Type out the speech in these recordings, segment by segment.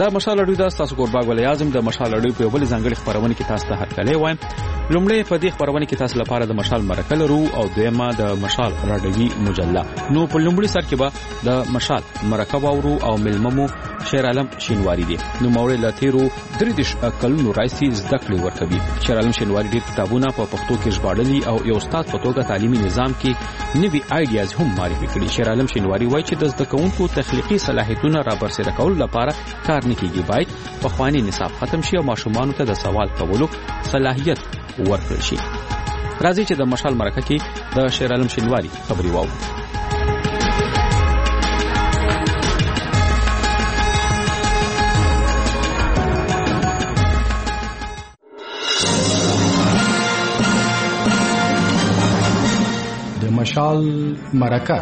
دا مشال اړیو د تاسو قربان ولې اعظم د مشال اړیو په بل ځانګړي خبرونه کې تاسو ته هرکلی وایم. لومړی په دې خبرونه کې تاسو لپاره د مشال مرکه لرو او دویمه د مشال راډیوي مجله. نو په لومړي سر کې به د مشال مرکه واورو او ملممو شیر عالم شینواری دی. نو مورې لاتیرو درې کلونو راځي زده کړې ورکوي. شیر عالم شینواری ډېر کتابونه په پښتو کې ژباړلي او یو استاد په توګه تعلیمي نظام کې نوي آیډیاز هم معرفي کړي. شیر عالم شینواری وایي چې د زده کوونکو تخلیقي صلاحیتونه را برسېره کولو لپاره کار نه کیږي. باید پخوانی نصاب ختم شي او ماشومانو ته د سوال کولو صلاحیت ورکړل شي. راځي چې د مشال مرکه کې د شیر عالم شینواری خبري واورو. د مشال مرکه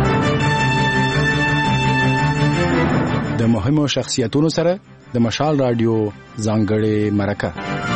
د مهمو شخصیتونو سره د مشال رادیو ځانګړې مرکه.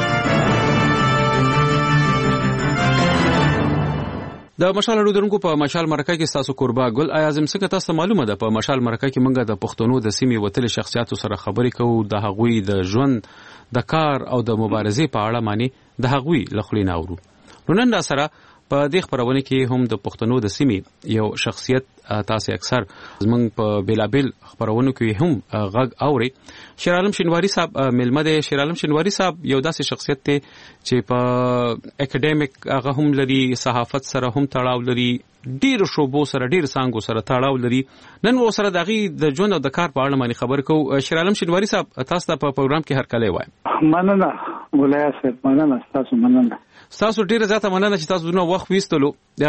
د مشال اړیو درونکو په مشال مرکه کې تاسو قربا ګل اعظم څنګه تاسو معلومه ده په مشال مرکه کې موږ د پښتنو د سیمې وتل شخصیتو سره خبرې کوو، د هغوی د ژوند، د کار او د مبارزې په اړه معنی د هغوی لخلین اورو. نو نن دا سره په دې خبرونه کې هم د پښتنو د سیمې یو شخصیت تاسو اکثر زمونږ په بیلابل خبرونه کې هم غږ اوري. شیر عالم شینواری صاحب ملمه دی. شیر عالم شینواری صاحب یو داسې شخصیت دی چې په اکیډمیک هغه هم لري، صحافت سره هم تړاو لري، ډیر شوبو سره ډیر سانګو سره تړاو لري. نن و سره دغه د ژوند او د کار په اړه باندې خبر کوو. شیر عالم شینواری صاحب تاسو ته په پروګرام کې هرکلی وایم. مننه ولای صاحب، مننه تاسو. مننه تاسو ډیره زیاته مننه چې تاسو دونه وخت ویستلو.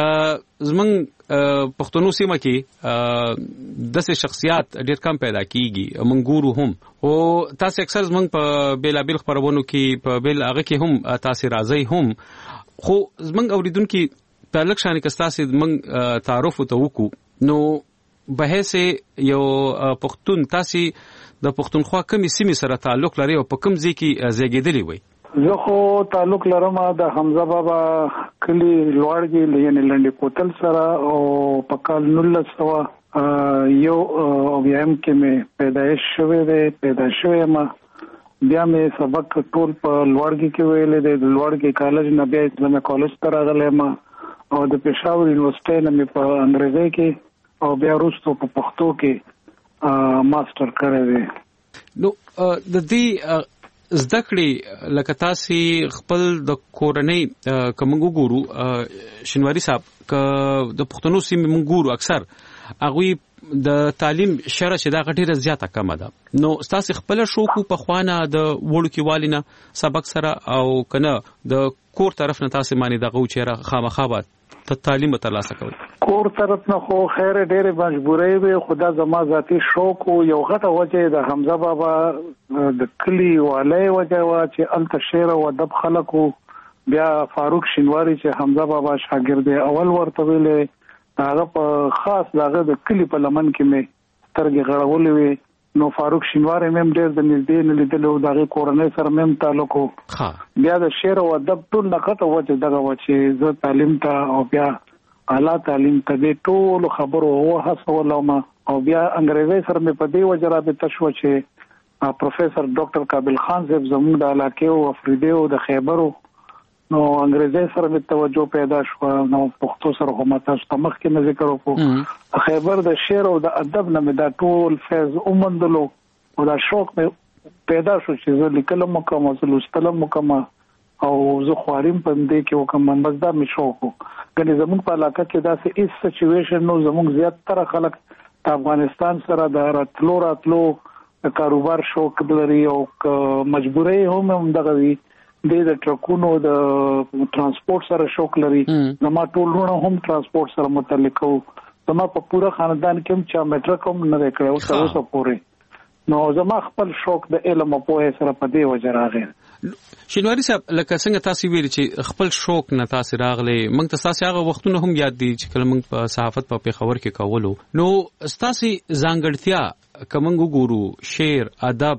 زمونږ پښتنو سیمه کې داسې شخصیات ډیر کم پیدا کیږي. موږ ګورو هم او تاسو اکثر زمونږ په بیلابل خبرونو کې په بیل هغه کې هم تاسو راځي هم، خو زمونږ اوریدونکو په لک شان کې تاسو موږ تعارف ته وکړو. نو بهیس یو پښتون تاسو د پښتونخوا کومې سیمې سره تعلق لري او په کوم ځای کې زیږیدلی وي؟ زه خو تعلق لرم د حمزه بابا کلی لوړګي یعنی لنډي کوتل سره او په کال 1900 یو اویم کې مې پیدایش شوې ما. بیا مې سبق ټول په لوړګي کې ویلې د لوړګي کالج نه بیا اسلامي کالج ته راغلم او د پېښور یونیورسيټي نه مې په انګریزي کې او بیا وروسته په پښتو کې ماستر کړی دی. نو د دې زده کړې لکه تاسو خپل د کورنۍ کوم ګورو شینواری صاحب د پښتنو سیمې موږ ګورو اکثر هغه د تعلیم شره چې دا غټیره زیاته کمه ده. نو تاسو خپل شوق په خوانه د وړو کې والینه سبق سره او کنه د کور طرف نه تاسو معنی دغه چیرې خامخابات ته تعلیم ترلاسه کوي؟ کور طرف نه خو خیر ډېر مجبورې وي، خدا زما ذاتی شوق او یو غټه وجه د حمزه بابا د کلی والي وجه وا چې الته شعر او ادب خلکو. بیا فاروق شینواری چې حمزه بابا شاګرد اول ورته ویلې هغه په خاص دغه د کلی په لمن کې مې سترګې غړولې وي. نو فاروق شینواری مم ډېر د نږدې نه لیدلو، دغه کورنۍ سره مم تعلق وو. بیا د شعر او ادب ټول نقطه وجه دغه و چې زه تعلیم ته او بیا اعلی تعلیم ته د ټول خبرو او حسولم او بیا انګریزي سره مې په دې وجه رابطه شو چې پروفیسور ډاکټر کابل خان صاحب زموږ د علاقې او افریدي او د خیبرو نو انګریزي سره مې توجه پیدا شو. نو پښتو سره هم تاسو ته مخکې نه ذکر وکړو. خیبر د شعر او د ادب نه مې دا ټول فیض اومندلو او دا شوق مې پیدا شو چې زه لیکلم وکم او لوستلم وکم او زه خواریم په دې کې وکم. مزدا مې شوق کني زموږ په علاقه کې دا څه ایس سچويشن نو زموږ زیات تر خلک د افغانستان سره د راتلو کاروبار شوق لري او مجبورې هم دغه وي د ټرکونو د ترانسپورت سره شوق لري. زما ټولونه هم ترانسپورت سره متعلق وو. زما په پوره خاندان کې هم چا میټرک هم نه کړو تر اوسه پورې. نو زما خپل شوق د علم او پوهه سره په دې وجه راغی. شینواری صاحب لکه څنګه تاسو ویل چې خپل شوق نه تاسو راغلي، موږ تاسو هغه وختونه هم یاد دي چې کله موږ په صحافت په پیښور کې کولو. نو تاسو ځانګړتیا کوم ګورو شعر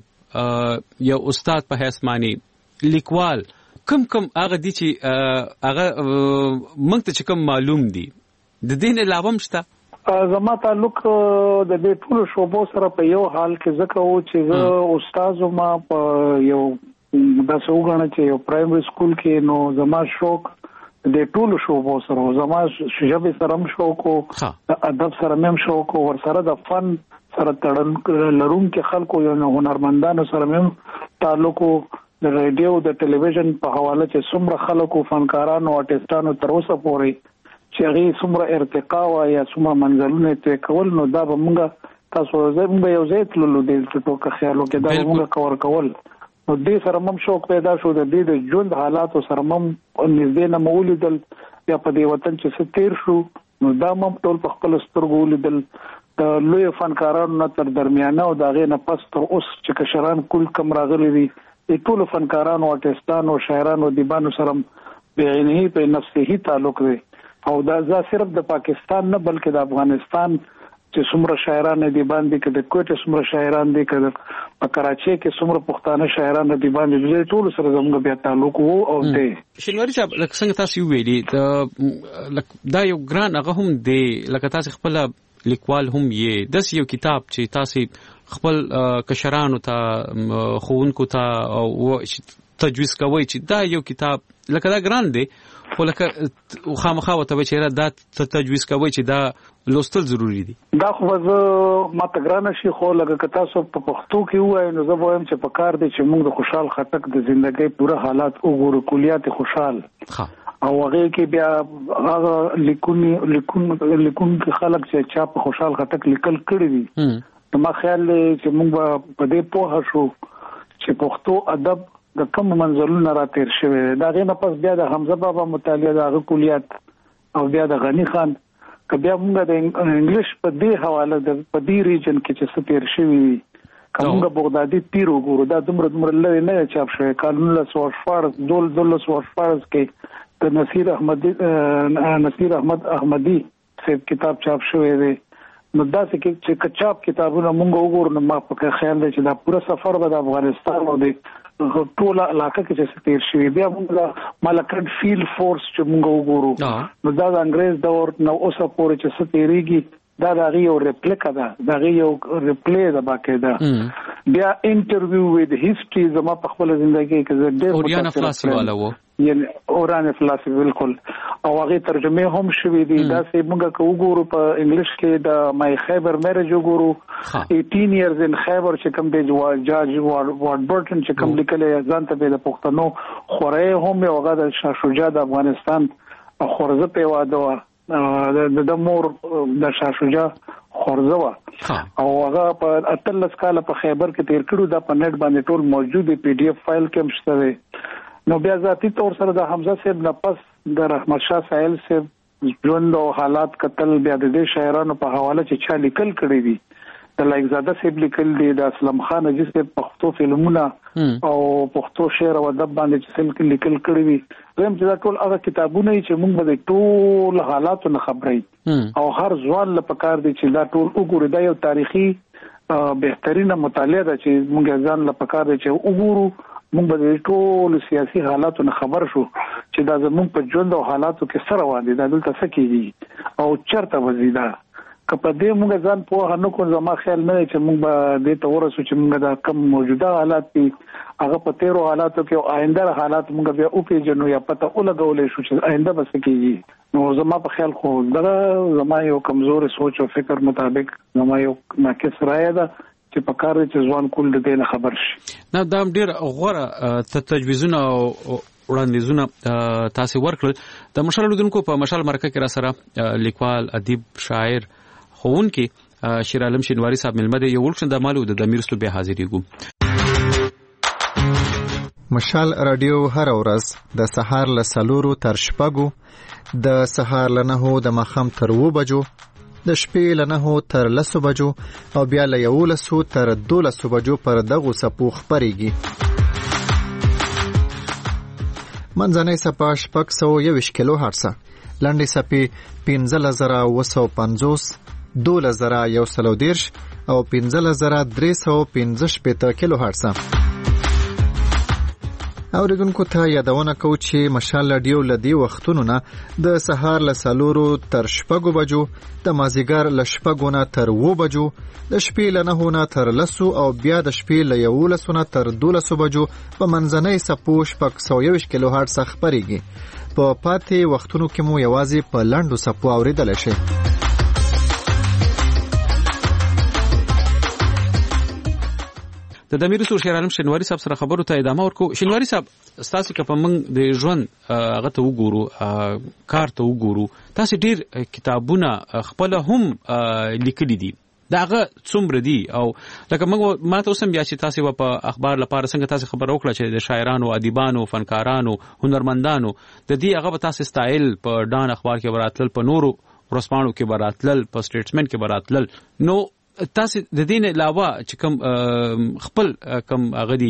ادب یا استاد په حیث معنی لیکوال کم هغه دي چې هغه موږ ته کوم معلوم دي د دین علاوه مشته؟ زما تعلق د دې ټول شوبو سره په یو حال کې ځکه و چې زه استاد ما په یو د سوګانه چې یو پرایمري سکول کې نو زما شوق د ټول شوبو سره زما ژبه سره هم شوق او ادب سره هم شوق او ور سره د فن سره تړل لروم کې خلکو یو هنرمندانو سره هم تعلق د ریډیو د ټلویزیون په حواله چې څومره خلکو فنکارانو او آرټیستانو تر اوسه پورې چې هغه څومره ارتقا یا څومره منزلونه ته کول نو دا به موږ تاسو زموږ یو ځای تللو د ټوکه خیالو کې دا موږ کور کول نو دې سره مم شوق پیدا شو د دې د ژوند حالات سره مم نږدې نه مولیدل یا په دې وطن چې ستیر شو نو دا مم ټول په خپل سترګو ولیدل د لوی فنکارانو تر درمیانه او دا غي نه پس تر اوس چې کشران کول کم راغلي دي ټول فنکارانو آرټیستانو شاعرانو دیبانو سره بعینه په نفسه تعلق دی او دا صرف د پاکستان نه بلکې د افغانستان چې څومره شاعران دي باندې کې د کوټه څومره شاعران دي کې په کراچي کې څومره پښتانه شاعران دي باندې ټول سره زموږ بیا تعلق وو او دی شینواری صاحب لکه څنګه تاسو ویلي دا یو ګران هغه هم دی لکه تاسو خپل لیکوال هم یې د یو کتاب چې تاسو خپل کشرانو ته خوونکو ته او تجویز کوي چې دا یو کتاب لکه دا ګران دی خو لکه خامخا وته چې دا تجویز کوي چې دا لوستل ضروری دي دا خو زه ما ته ګران شي خو لکه تاسو په پښتو کې وایي نو زه وایم چې په کار دي چې موږ د خوشحال خټک د ژوندۍ پوره حالات وګورو کلیات خوشحال او هغه کې بیا هغه لیکون خلک چې چا په خوشحال خټک لیکل کړی دي ما خیال چې موږ په دې پوه شو چې پښتو ادب د کوم منزلونو را تیر شوی دا غینه پس بیا د حمزه بابا مطالعه د کلیات او بیا د غنی خان که بیا موږ د انګلیش په دې حواله د په دې ریجن کې چې څه تیر شوی کومه بغدادي پیر وګورو دا دومره لوي نه چاپ شوی قانون له سواشفارز دول سواشفارز کې د نصیر احمد احمدی صاحب کتاب چاپ شوی دی نو دا چې کچاپ کتابونه موږ وګورو نو ما په خیال دی چې دا پوره سفر به د افغانستان او د ټول علاقه کې چې تیر شوی بیا موږ ملکن فیلډ فورس چې موږ وګورو نو دا د انګريز دور نو اوسه پورې چې ستېریږي دا د یو ریپلیکا ده دا یو ریپلی ده باقاعده بیا انټرویو وذ هیستوري زما په خپل ژوندۍ کې ډېر اوريان افلاسی والا وو یعنی اوران افلاسی بالکل او هغه ترجمه هم شوې دي دا چې موږ وګورو په انګلیش کې د مای خیبر میرج وګورو 18 years in خیبر چې کوم دی جاج وارد برټن چې کوم لیکل ځان ته د پښتنو خورې هم یو هغه د شاه شجاع د افغانستان خورزه په واده د مور د شاه شجاع خورزه وا او هغه په 13 کال په خیبر کې تیر کړو دا په نت باندې ټول موجود دی پی ډی اف فایل کې مشته دی نو بیا ذاتی طور سره د حمزه صاحب نه پس د رحمت شاه سائل صاحب ژوند او حالات قتل بیا د دې شاعرانو په حواله چې چا لیکل کړی دي د لایقزاده صاحب لیکل دي د اسلم خان اجي صاحب پښتو فلمونه او پښتو شعر او ادب باندې چې لیکل کړی دي زم چې دا ټول هغه کتابونه چې موږ به ټول حالات نه خبرې او هر ځوان لپاره کار دي چې دا ټول وګوري دا یو تاریخي بهترینه مطالعه ده چې موږ ځان لپاره کار دي چې وګورو موږ به ټول سیاسي حالاتو نه خبر شو چې دا زموږ په ژوند او حالاتو کې سره وادي دا دلته څه کیږي او چرته وزیدا کله دې موږ ځان په هنو کو زما خیال نه چې موږ به دې ته ورسو چې موږ دا کم موجوده حالات دي هغه په تیرو حالاتو کې او آینده حالات موږ بیا او پیژنو یا پته ولګولې شو چې آینده به څه کیږي نو زما په خیال خو دا زما یو کمزور سوچ او فکر مطابق زما یو ناقص رائے ده چې په کار چې ځوان کول د دې نه خبر شي نه دا ډیر غوړه تجویزونه او وړاندیزونه تاسو ورکړل د مشال لودونکو په مشال مرکه کې را سره لیکوال ادیب شاعر خون کې شیر عالم شینواری صاحب ملمده یو ولکشن د مالو د میرستو به حاضرېګو مشال رادیو هر ورځ د سهار له 4 تر 6 د سهار له 9 د مخام تر 2 بجو د شپې له 9 تر 10 بجو او بیا له 11 تر 12 بجو پر دغه سپو خبريږي منځنۍ سپا 621 کیلو هرتز لنډي سپي 15950 2110 او 15315 کیلو هرتز اوریدونکو ته یادونه کوو چې مشال رادیو لدی وختونو نه د سهار له 4 تر 6 بجو، د مازیګر له 6 نه تر 9 بجو، د شپې له 9 نه تر 10 او بیا د شپې له 11 نه تر 12 بجو په منځنۍ سپو 121 کیلو هرتز خبريږي. په پاتې وختونو کې مو یوازې په لاندو سپو اوریدل شي. د امیر رسول شیر عالم شینواری صاحب سره خبرو ته ادامه ورکو. شینواری صاحب تاسو که په موږ د ژوند هغه ته وګورو، کار ته وګورو، تاسو ډیر کتابونه خپل هم لیکلي دي. داغه څومره دي؟ او لکه موږ ما ته اوسم بیا چې تاسو په اخبار لپاره څنګه تاسو خبر وکړه چې د شاعرانو، ادیبانو، فنکارانو، هنرمندانو د دې هغه تاسو سټایل په ډان اخبار کې براتل، په نورو ورسپانو کې براتل، په سټیټسمن کې براتل. نو تاسو د دین علاوه چې کوم خپل کوم غدي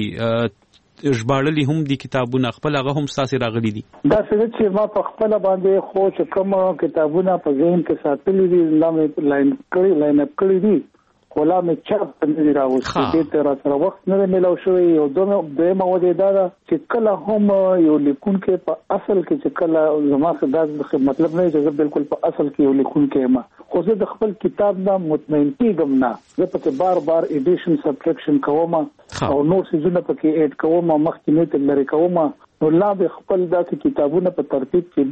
ژباړلي هم دي کتابونه خپل هغه هم تاسو راغلي دي؟ دا څه چې ما په خپل باندې خو چې کوم کتابونه په ذهن کې ساتلي دي، نامې لاین اپ کړی دي، ولا مې چاپ نه راوځي. دې تر سره وخت نه ملو شوی. او دویمه وجه دا ده چې کله هم یو لیکونکی په اصل کې چې کله زما خدای مطلب نه چې بالکل په اصل کې یو لیکونکی ما خو زه د خپل کتاب نه مطمئن کېږم نه. زه پکې بار ایډیشن سبسکرپشن کوم او نور څیزونه پکې اډ کوم، مخکې نه تل لري کوم. نو لا به خپل داسې کتابونه په ترتیب کې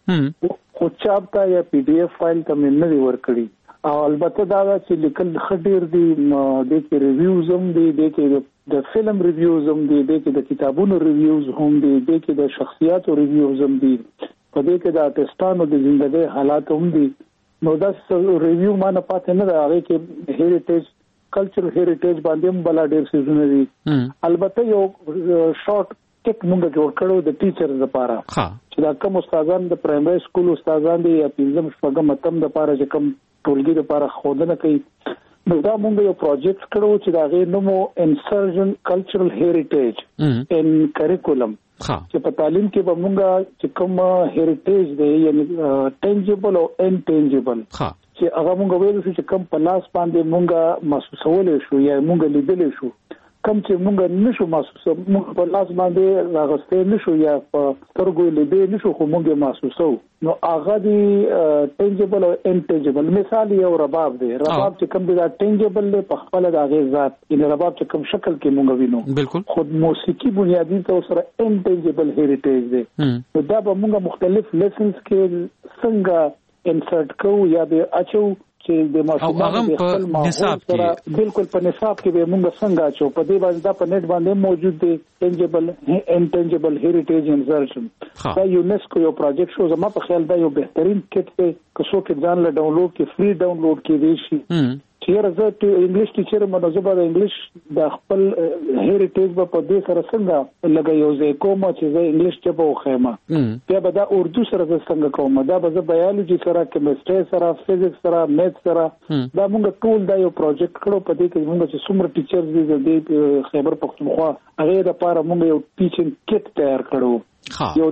دي خو چاپ ته یا پی ډی اف فایل ته مې نه دی ورکړي. او البته دا چې لیکل خډیر دي، د کې ریویوز هم دي، د کې د فلم ریویوز هم دي، د کې د کتابونو ریویوز هم دي، د کې د شخصیاتو ریویوز هم دي، په دې کې د آرټستانو د ژوند حالات هم دي. نو دا ریویو ما نه پاتې نه ده. هغه کې هیریټیج کلچرل هیریټیج باندې هم بل ډېر څه دي. البته یو شارټ ټیک موږ جوړ کړو د ټیچرز لپاره چې دا کوم استادان د پرایمري سکول استادان دي یا پنځم شپږم اتم لپاره چې کوم ټولګي لپاره خودنه کوي. نو دا موږ یو پروجیکټ کړو چې دا غي نومو انسرژن کلچرل هیریټیج ان کریکولم چې په تعلیم کې به موږ چې کوم هیریټیج دی یعنی ټینجیبل او انټینجیبل چې هغه موږ ویل چې کوم په لاس باندې موږ محسوسول شو یا موږ لیدل شو، کوم چې موږ نشو محسوسه، موږ په لاس باندې راغستې نشو یا په سترګو لیدل نشو خو موږ محسوسو. نو هغه دی ټینجیبل او انټینجیبل. مثال یو رباب دی، رباب چې کوم دی ټینجیبل دی په خپل د هغه ذات، یعنی رباب چې کوم شکل کې موږ وینو بالکل خود موسیقي بنیادی طور سره انټینجیبل هیریټیج دی. نو دا به موږ مختلف لیسنز کې څنګه انسرټ کوو یا به اچو چې د ماشومان په نصاب کې بالکل په نصاب کې به موږ څنګه اچو. په دې باندې دا په نیټ باندې موجود دی ټینجیبل انټینجیبل هیریټیج انسرشن. دا یونیسکو یو پروجیکټ شو. زما په خیال دا یو بهترین کټ دی که څوک ځان له ډاونلوډ کې فری ډاونلوډ کړي شي. چې زه ته انګلیش ټیچر منظمه د انګلیش د خپل هیریټیج په دې سره څنګه لګي یو ځای کوم چې زه انګلیش ته په خیمه بیا به دا اردو سره څنګه کوم، دا به زه بایولوژي سره، کیمستري سره، فزیکس سره، میث سره، دا موږ ټول دا یو پروجیکټ کړو. په دې کې موږ چې څومره ټیچرز دي د خیبر پختونخوا هغه لپاره موږ یو ټیچینګ کټ تیار کړو. یو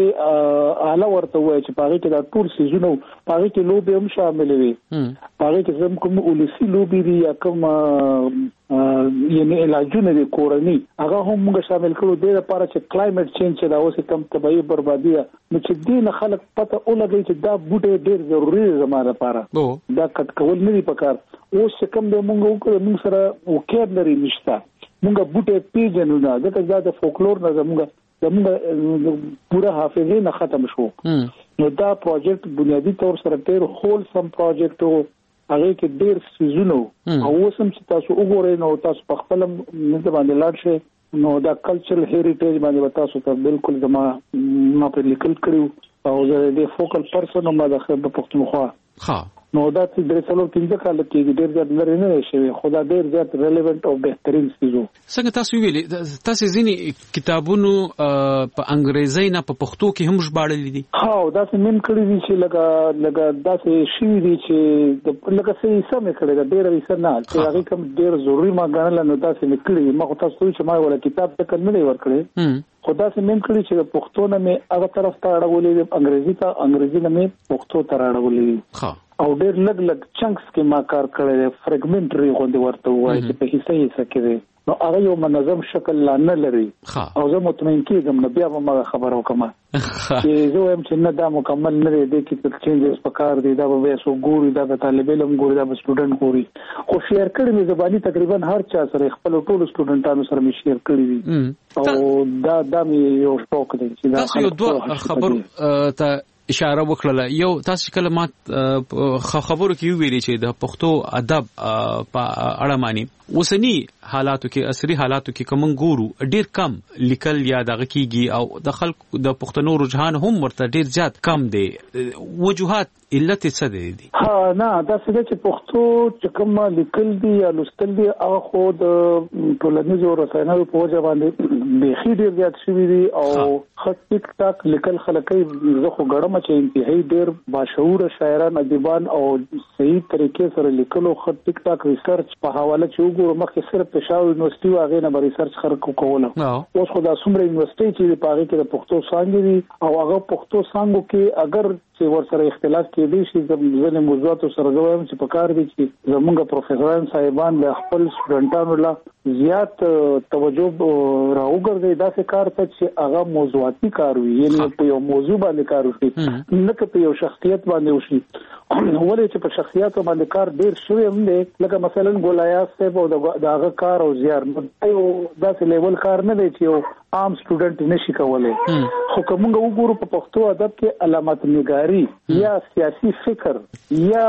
داسې اعلی ورته وای چې پاره کې دا ټول سيزونو پاره کې لوبي هم شامل وي، پاره کې زم کوم ولسی لوبي دي یا کوم یعنی علاجونه دي کورني هغه هم موږ شامل کړو. د لپاره چې کلایمټ چینج چې دا اوس کم تبعی بربادي نو چې دین خلک پته اولګي چې دا بوټي ډېر ضروری زموږ لپاره دا کټ کول نه دي پکار. اوس کم د موږ وکړو موږ سره وکیبلري نشته، موږ بوټي پیژنو نه، ځکه دا فولکلور نه زموږ پورا حافظه نه ختم شو. نو دا پروجیکټ بنیادی طور سره ډېر هول سم پروجیکټ وو، هغه کې ډېر سيزونو او اوسم چې تاسو وګورئ نو تاسو په خپل نه باندې لاړ شئ نو دا کلچرل هیریټیج باندې تاسو ته بالکل ما په لیکل کړو او زه د فوکل پرسن ما د خبر پښتونخوا نو دا چې د څلور پنځه کال کې ډېر زیات لري نه شي، خدا ډېر زیات ریلیونت او بهترین سيزو. څنګه تاسو ویلي تاسو ځینی کتابونو په انګریزي نه په پښتو کې هم ژباړل دي؟ ها دا څه مين کړی دي چې لګا دا څه شي دي چې لکه څه سم کړی دا ډېر وسه نه چې هغه کوم ډېر ضروري ما غنل نو دا څه نکړي. ما تاسو چې ما ولا کتاب ته کله نه ورکړي خدا څه مين کړی چې پښتو نه مې هغه طرف ته اړولې، انګریزي نه مې پښتو ته اړولې او ډېر لګ چنکس کې ما کار کړی، فریګمنټري غوندي ورته وایي چې په حصہ کې نو هغه یو منظم شکل نه لري او زه مطمئن کېږم نو بیا به ما خبرو کوم چې زه وایم چې نه دا مکمل نه دی کې چینجز پکار دی دا به سو ګوري دا به طالب علم ګوري دا به سټوډنټ ګوري خو شیر کړی مې زبانی تقریبا هر چا سره خپل ټول سټوډنټانو سره مې شیر کړی دي او دا مې یو شوق دی چې دا یو دوه خبر ته اشاره وکړه. یو تاسو کله ما خبرو کې ویلي چې د پښتو ادب په اړه معنی اوسنی حالاتو کې عصري حالاتو کې کوم ګورو ډیر کم لیکل یا دغه کیږي او د خلکو د پښتنو رجحان هم ورته ډیر زیات کم دی. وجوهات علت څه دي؟ نه دا څه چې پښتو چې کوم لیکل دي یا لوستل دي هغه خو د ټولنیزو رسنیو په وجه باندې بيخي ډیر زیات شوی دي او خط ټیک ټاک لیکل خلکای زه خو ګړم چې انتهایی ډیر باشعور شاعران ادیبان او صحیح طریقې سره لیکلو خط ټیک ټاک ریسرچ په حواله چې وګورم مخکې صرف پېښور یونیورسيټي واغې نه ریسرچ خلکو کوله اوس خو دا څومره یونیورسيټي چې په هغه کې د پښتو څانګې دي او هغه پښتو څانګو کې اگر چې ورسره اختلاف کېدی شي ځینې موضوعات سره زویم چې په کار دي چې زموږ پروفیسوران صاحبان د خپل سټوډنټانو له زیات توجه راوګرځي دا څه کار ته چې هغه موضوعاتي کار وي یعنی په یو موضوع باندې کار وشي نه په یو شخصیت باندې وشي ولې چې په شخصیت باندې کار ډیر شوی هم دی لکه مثلا ګولایاس صاحب او د هغه کار او زیار نو دا څه لیول کار نه دی چې یو عام سټوډنټ نشي کولای خو کومه وګورو په پښتو ادب کې علامت نگاری یا سیاسي فکر یا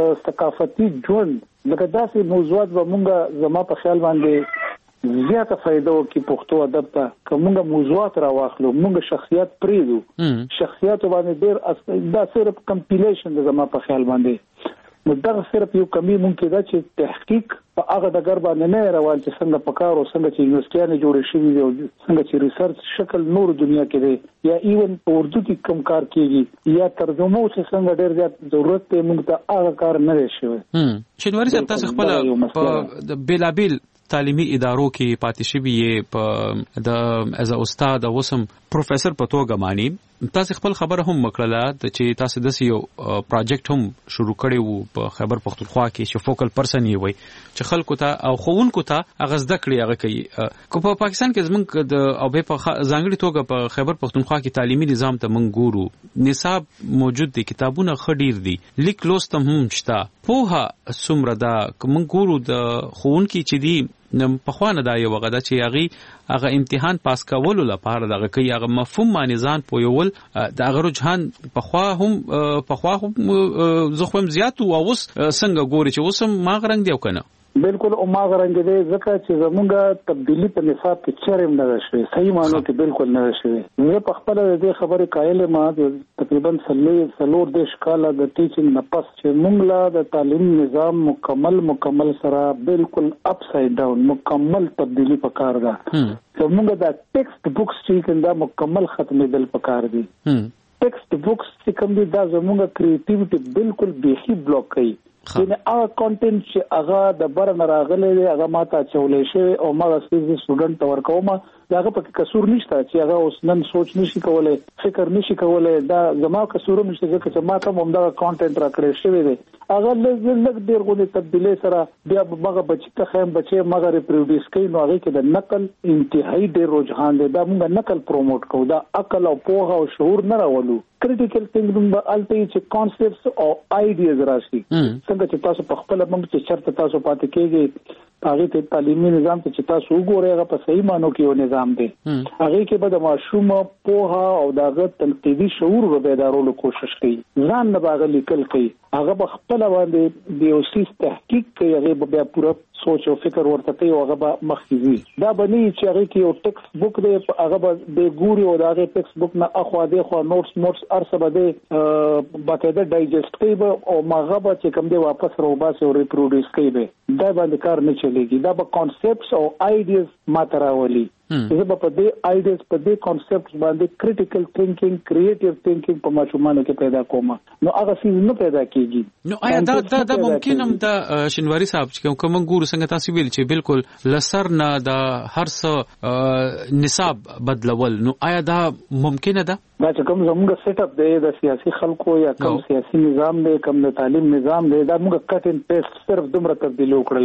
ثقافتي ژوند لکه داسې موضوعات به مونږه زما په خیال باندې زیاته فائدہ وکي پښتو ادب ته کومه موضوعات راواخلو مونږ شخصیت پریدو شخصیت باندې ډیر دا صرف کمپیلیشن د زما په خیال باندې نو دا صرف یو کمی ممکن ده چې تحقیق په هغه د ګر باندې نه روان چې څنګه پکار او څنګه چې یونیورسيټیانه جوړې شوې دي او څنګه چې ریسرچ شکل نور دنیا کې دی یا ایون په اردو کې کم کار کیږي یا ترجمه چې څنګه ډېر زیات ضرورت ته موږ ته هغه کار نه شوی. شینواری صاحب تاسو خپل په بیلابیل تعلیمي ادارو کې پاتې شوی په د از استاد او وسم پروفیسور په توګه مانی تاسو خپل خبره هم وکړه چې تاسو د یو پروجیکټ هم شروع کړی وو په خیبر پختونخوا کې چې فوکل پرسن یې وي چې خلکو ته او خوونکو ته هغه زده کړی هغه کوي کو په پاکستان کې زمونږ د او په ځانګړي توګه په خیبر پختونخوا کې تعلیمي نظام ته مونږ ګورو نصاب موجود دي کتابونه خډیر دي لیک لوستم هم شته پوها څومره دا مونږ ګورو د خوونکي چې دی په خوانه دا یو وغدا چې هغه امتحان پاس کولو لپاره دغه کوي هغه مفهوم باندې ځان پویول د هغه رجحان په خوا هم زخم زیات او اوس څنګه ګوري چې اوس ما غرنګ دیو کنه بالکل او ما غرنګ دی ځکه چې زمونږه تبدیلی په نصاب کې چرېم نه شوي صحیح معنی کې بالکل نه شوي زه په خپل د خبرې قائل ما تقریبا سلور د شکاله د ټیچینګ نه پس چې مونږ لا د تعلیم نظام مکمل سره بالکل اپ ساید ډاون مکمل تبدیلی پکار ده زمونږه د ټیکسټ بوکس چې دا مکمل ختمېدل پکار دي ټیکسټ بوکس چې کوم دي دا زمونږه کریټیویټي بالکل بیخي بلاک کوي یعنی هغه کانټینټ چې هغه د برن راغلی دی هغه ماته چولې شي او ما د سټوډنټ ورکوم داغه په کسور نشته چې هغه اوس نن سوچ نشي کولای فکر نشي کولای دا زما کسور نشته چې ما ته هم دا کانټینټ راکړی شوی دی هغه لږ ډیر غوډه تبدیلی سره بیا هغه بچی ته خیم بچي مغه ریپروډیوس کوي نو هغه کې د نقل انتهایی ډیر رجحان دی دا موږ نقل پروموټ کوو دا عقل او پوهه او شعور نه راولو critical thinking به الته چې concepts او ideas راشي څنګه چې تاسو په خپل موږ چې چرته تاسو پاتې کېږي هغه ته تعلیمي نظام ته چې تاسو وګورئ هغه په صحیح معنی کې یو نظام دی هغه کې به د ماشوم پوهه او دغه تنقیدي شعور رو بیدارولو کوشش کوي ځان نه باغ لیکل کوي هغه په خپل باندې د یو سیس تحقیق کوي هغه بیا پوره سوچ او فکر ورته کوي او هغه مخکې دا بني چې هغه کې یو ټیکسټ بوک دی هغه به ګوري او دا هغه ټیکسټ بوک نه اخوا دی خو نوټس ارسه بده باقاعده ډایجست کوي او ماغه به چې کوم دی واپس روباسي او ریپروډیوس کوي دا باندې کار نه چلیږي دا به کانسپټس او آیډیاز ماتراولي زه په دې آیډیاز په دې کانسپټس باندې کریټیکل تھینکینګ کریټیو تھینکینګ په ماشومانو کې پیدا کوم نو هغه څه نه پیدا کیږي نو آیا دا ممکن هم دا شینواری صاحب چې کوم ګورو څنګه تاسو ویل چې بالکل لسر نه دا هر څه نصاب بدلول نو آیا دا ممکنه ده دا چې کوم زموږ سیټ اپ دی د سیاسي خلکو یا کوم سیاسي نظام دی کوم د تعلیم نظام دی دا موږ کټ ان پیسټ صرف دومره تبدیل وکړل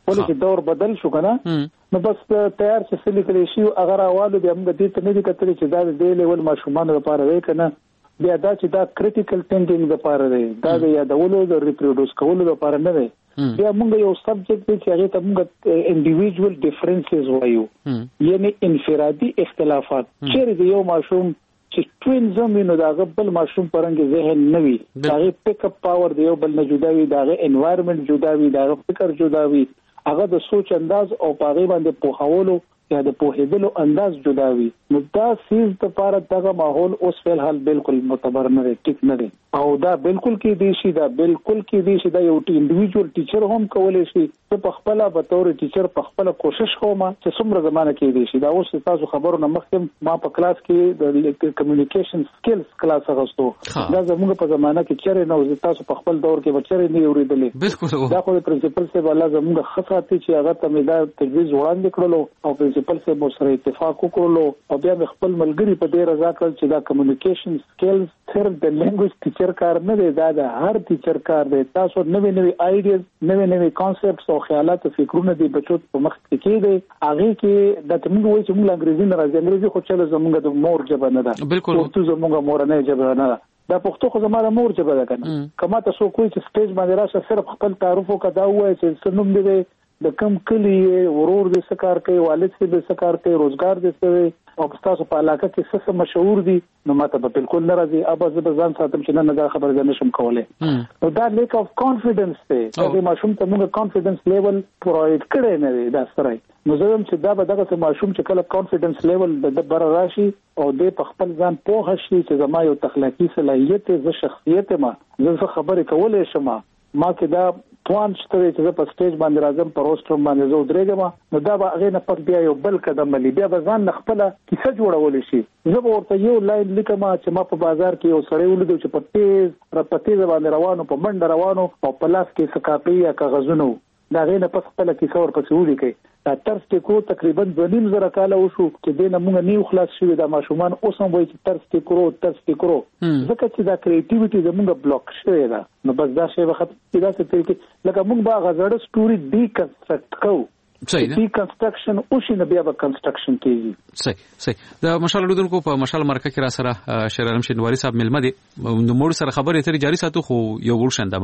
ولې چې دور بدل شو کنه نو بس تیار چې سلی کلی شي اگر اوالو بیا موږ دې ته نه دي کتلې چې دا د لیول ماشومان لپاره وای کنه بیا دا چې دا کریټیکل ثینکینګ لپاره دی دا د یادولو د ریپروډوس کولو لپاره نه دی بیا موږ یو سبجیکټ دی چې هغه ته موږ انډیویډوال ډیفرنسز وایو یعنی انفرادي اختلافات چې یو ماشوم چې توینزم نو دا بل ماشوم پرنګ ذهن نه وي دا پیک اپ پاور دی بل نه جدا وي دا انوایرنمنت جدا وي دا فکر جدا وي هغه د سوچ انداز او پاغي باندې پوهاولو یا د پوهېدلو انداز جدا وي نو دا سیز د پاره دغه ماحول اوس فل حال بالکل معتبر نه دی ټیک نه دی او دا بالکل کې دی شي دا بالکل کې دی شي دا یو انډیویډوال ټیچر هم کولای شي ته په خپل به تور ټیچر په خپل کوشش کوم چې څومره زمانه کې دی شي دا اوس تاسو خبرو نه مخکې ما په کلاس کې د کمیونیکیشن سکلز کلاس غوښتو دا زموږ په زمانه کې چیرې نو تاسو په خپل دور کې بچره نه اوریدلې بالکل دا خو د پرنسپل سے والا زموږ خاصه چې هغه ته مې دا تجویز وړاندې کړلو او پرنسپل سے مو سره اتفاق وکړلو او بیا خپل ملګری په دې رضا کړ چې دا کمیونیکیشن سکلز صرف د لینګویج ټیچر کار نه دی دا د هر ټیچر کار دی تاسو نوې آیډیاز نوې کانسپټس او خیالات او فکرونه دی بچو په مخ کې دی هغه کې د تمنګ وایي چې موږ انګریزي نه راځي انګریزي خو چله زموږ د مور ژبه نه ده بالکل اردو زموږ مورنۍ ژبه نه ده دا پښتو خو زموږ مور ژبه ده کنه کما تاسو کوی چې سټیج باندې راشه صرف خپل تعارف وکړه وایي چې سنوم دی د کم کلی ورور دې سکار کوي والد دې سکار کوي روزګار دې کوي او تاسو په علاقه کې څه مشهور دي نو ماته به بالکل ناراضي ابا زبردان ساتم چې نه دا خبر زنه شم کوله نو دا لیک اف کانفیډنس ته دا ماشوم ته موږ کانفیډنس لیول پرووایډ کړی نه دی دا سره نو زه هم چې دا به دغه ماشوم چې کله کانفیډنس لیول د بر راشي او د خپل ځان پوه شي چې زما یو تخلیقي صلاحیت ز شخصیت ما زه خبرې کولای شم ما کې دا توان شته چې په سټیج باندې راځم په روستر باندې زه درېږم نو دا به هغه نه پټ بیا یو بل قدم لې بیا به ځان خپل کیسه جوړول شي زه به ورته یو لاین لیکم چې ما په بازار کې یو سړی ولیدو چې په تیز رپتیز باندې روانو په منډه روانو او په لاس کې سکاپي یا کاغذونه دا غینه پس خپل کیسه ورپسې ولیکي دا ترس ټیکرو تقریبا 2.5 کاله وشو چې دینه موږ نیو خلاص شوی دا ماشومان اوس هم وایي چې ترس ټیکرو ځکه چې دا کریټیویټي زموږ بلاک شوی دا نو بس دا شی وخت دا څه طریقې لکه موږ با غزړه سټوري ډی کنسټرکټ کوو صحیح ډی کنسټرکشن او شي نه بیا به کنسټرکشن کیږي صحیح دا مشال لودونکو په مشال مرکه کې را سره شیر عالم شینواری صاحب ملمه دي نو موږ سره خبرې ترې جاری ساتو خو یو ورشنده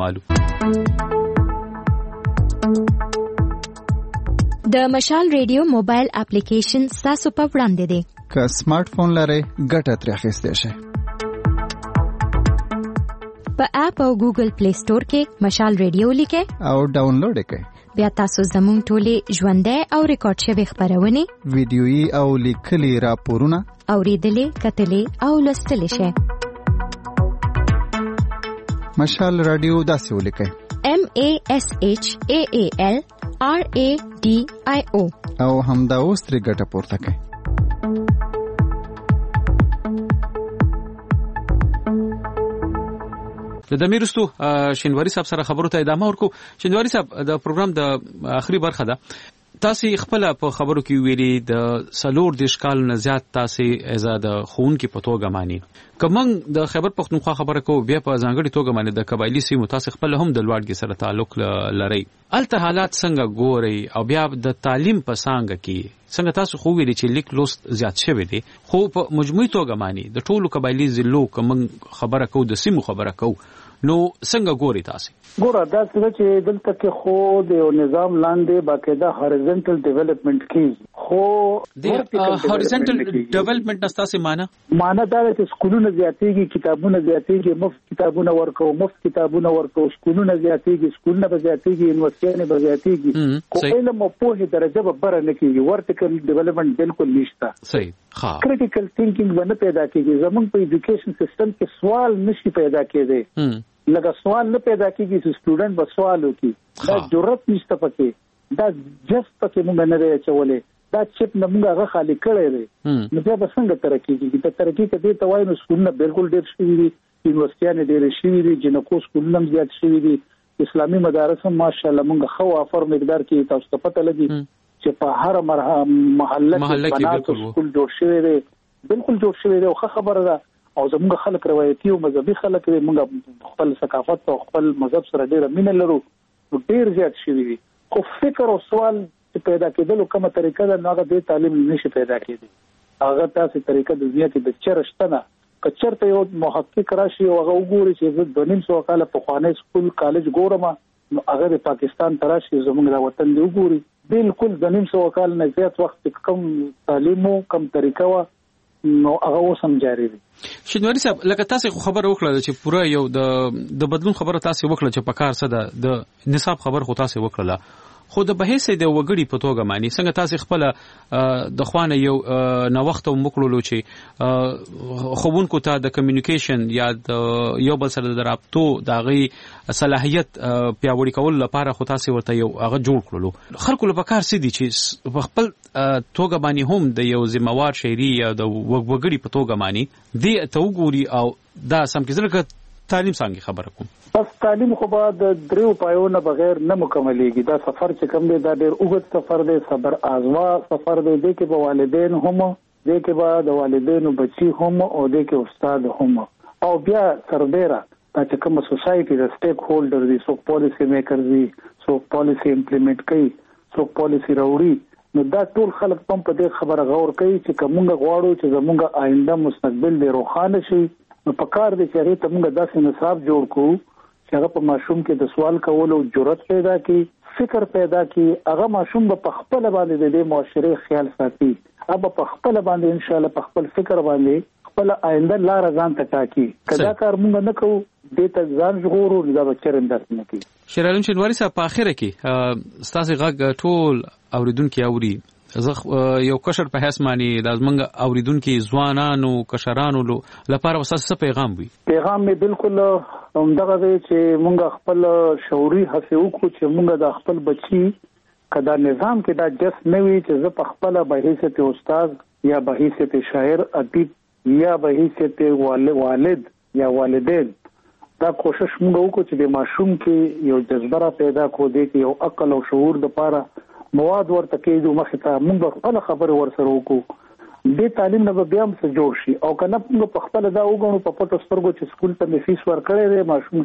مالو د مشال ریډیو موبایل اپلیکیشن تاسو په وړاندې دی که سمارټ فون لرئ ګټه ترې اخیستی شئ په اپ او ګوګل پلی سٹور کې مشال ریډیو لیکئ او ډاونلوډ یې کړئ بیا تاسو زموږ ټولې ژوندۍ او ریکارډ شوي خبرونه ویډیويي او لیکلي راپورونه اوریدلې کتلې او لوستلې شئ مشال رادیو داسې ولیکئ MASHAAL RADIO او همدا اوس ترې ګټه پورته کړئ د میرستو شینواری صاحب سره خبرو ته ادامه ورکو شینواری صاحب د پروګرام د اخري برخه ده تاسو خپل په خبرو کې ویلي د سلور د اشکال نه زیات تاسو ازاد خون کې پتوګه مانی کومنګ د خیبر پختونخوا خبره کو بیا په ځانګړي توګه باندې د قبایلی سیمو تاسو خپل هم د لوړګي سره تعلق لري الته حالات څنګه ګوري او بیا د تعلیم په څنګه کې څنګه تاسو خو ویلي چې لیک لوست زیات شوی دی خو په مجموعي توګه مانی د ټولو قبایلی زلو کومنګ خبره کو د سیمو خبره کو نو څنګه ګوري تاسو ګوره دا چې دلته کې خو د نظام لاندې باقاعده هوريزونټل ډیولپمنٹ کیږي خو د هوريزونټل ډیولپمنٹ نستاسه معنا دا چې سکولونه زیاتېږي کتابونه زیاتېږي مفت کتابونه ورکو سکولونه زیاتېږي سکولونه به زیاتېږي یونیورسيټونه به زیاتېږي خو علم او پوهه درجه به بره نه کیږي ورټیکل ډیولپمنٹ بالکل نشته صحیح ها کریټیکل ثینکینګ باندې پیدا کیږي زموږ په ایجوکیشن سیستم کې سوال نشي پیدا کېدی لکه سوال نه پیدا کیږي چې سټوډنټ به سوال وکړي دا جرأت نشته پکې دا جست پکې موږ نه لري چولې دا چپ نه موږ هغه خالی کړی دی نو بیا به څنګه ترقی کیږي د ترقی کدي ته وایي نو سکولونه بالکل ډېر شوي دي یونیورسيټونه ډېر شوي دي جنکو سکولونه زیات شوي دي اسلامي مدارس هم ماشاءالله موږ خو افر مقدار کې تاسو ته پته لګي چې په هر محله کې سکول جوړ شوی دی بالکل جوړ شوی دی خو خبره ده او زموږ خلک روایتي او مذهبي خلک موږ خپل ثقافت او خپل مذهب سره ډېر مینه لرو ډېر زیات شوی دي خو فکر او سوال چې پیدا کېدل کومه طریقه ده نو هغه د تعلیم نشي پیدا کېدی هغه تاسو طریقه د دنیا کې د چرشتنه کچرته یو محقق راشي او هغه وګوري چې د 200 کال په خوانه سکول کالج ګورم نو هغه د پاکستان تراشي زموږ د وطن دی وګوري بالکل د 200 کال نه زیات وخت کم تعلیم او کم طریقه و نو هغه وسم جاری دي. شینواری صاحب لکه تاسو خبره وکړه چې پوره یو د بدلون خبره تاسو وکړه چې په کار څه د نصاب خبر خو تاسو وکړه خو د بهیس د وګړي په توګه معنی څنګه تاسو خپل د خوانه یو نو وخت مکړلو چې خوبونکو ته د کمیونیکیشن یا یو بل سره د رابطو د غي صلاحیت پیاوړی کول لپاره خو تاسو ورته یو هغه جوړ کړلو خلکو په کار سدي چې په خپل توګه باندې هم د یو ذمہوار شهري یا د وګړي په توګه معنی دی ته وګوري او دا سم کې ځکه تعلیم څنګه خبره کوم بس تعلیم خو به د دریو پایونو بغیر نه مکملېږي دا سفر چې کوم دی دا ډېر اوږد سفر دی صبر آزما سفر دی د کې به والدین هم د کې به د والدینو بچي هم او د کې استاد هم او بیا سربېره دا چې کوم سوسایټي د سټیک هولډر دي څوک پالیسی میکر دي څوک پالیسی امپلیمنٹ کوي څوک پالیسی راوړي نو دا ټول خلک په دې خبره غور کوي چې کومه غواړو چې زموږ آینده مستقبل دی روښانه شي نو په کار دي چې هغه ته موږ داسې نصاب جوړ کوو چې هغه په ماشوم کې د سوال کولو جرأت پیدا کړي فکر پیدا کړي هغه ماشوم په خپل باندې د معاشري خیال ساتي هغه په خپل باندې ان شاء الله په خپل فکر باندې خپل آینده لار ځان ته ټاکي کدا کار موږ نه کوو د ته ځان ژغورو دا بچرن درس نه کوي. شیرعالم شینواری صاحب په اخره کې ستاسو غږ ټول اوریدونکو اوري زه یو کشر په حیث معنی د زمنګ اوریدونکو ځوانانو کشرانو لپاره وساسه پیغام وي. پیغام می بالکل همدغه دی چې مونږ خپل شعوري هڅه وکړو چې مونږ د خپل بچي کدا نظام کې دا جس نه وي چې زه په خپل به حیثیت استاد یا به حیثیت شاعر ادیب یا به حیثیت والد یا والدین دا کوشش مونږ وکړو چې د ماشوم کې یو جذبه پیدا کړو د یو عقل او شعور د لپاره مواد ورته کېدو مخه ته موږ خپل خبره ورسره وکړو د تعلیم نه بیا هم څه جوړ شي او کنه موږ په خپل دا وګڼو په پټو سترګو چې سکول ته می فیس ورکړې دی ماشوم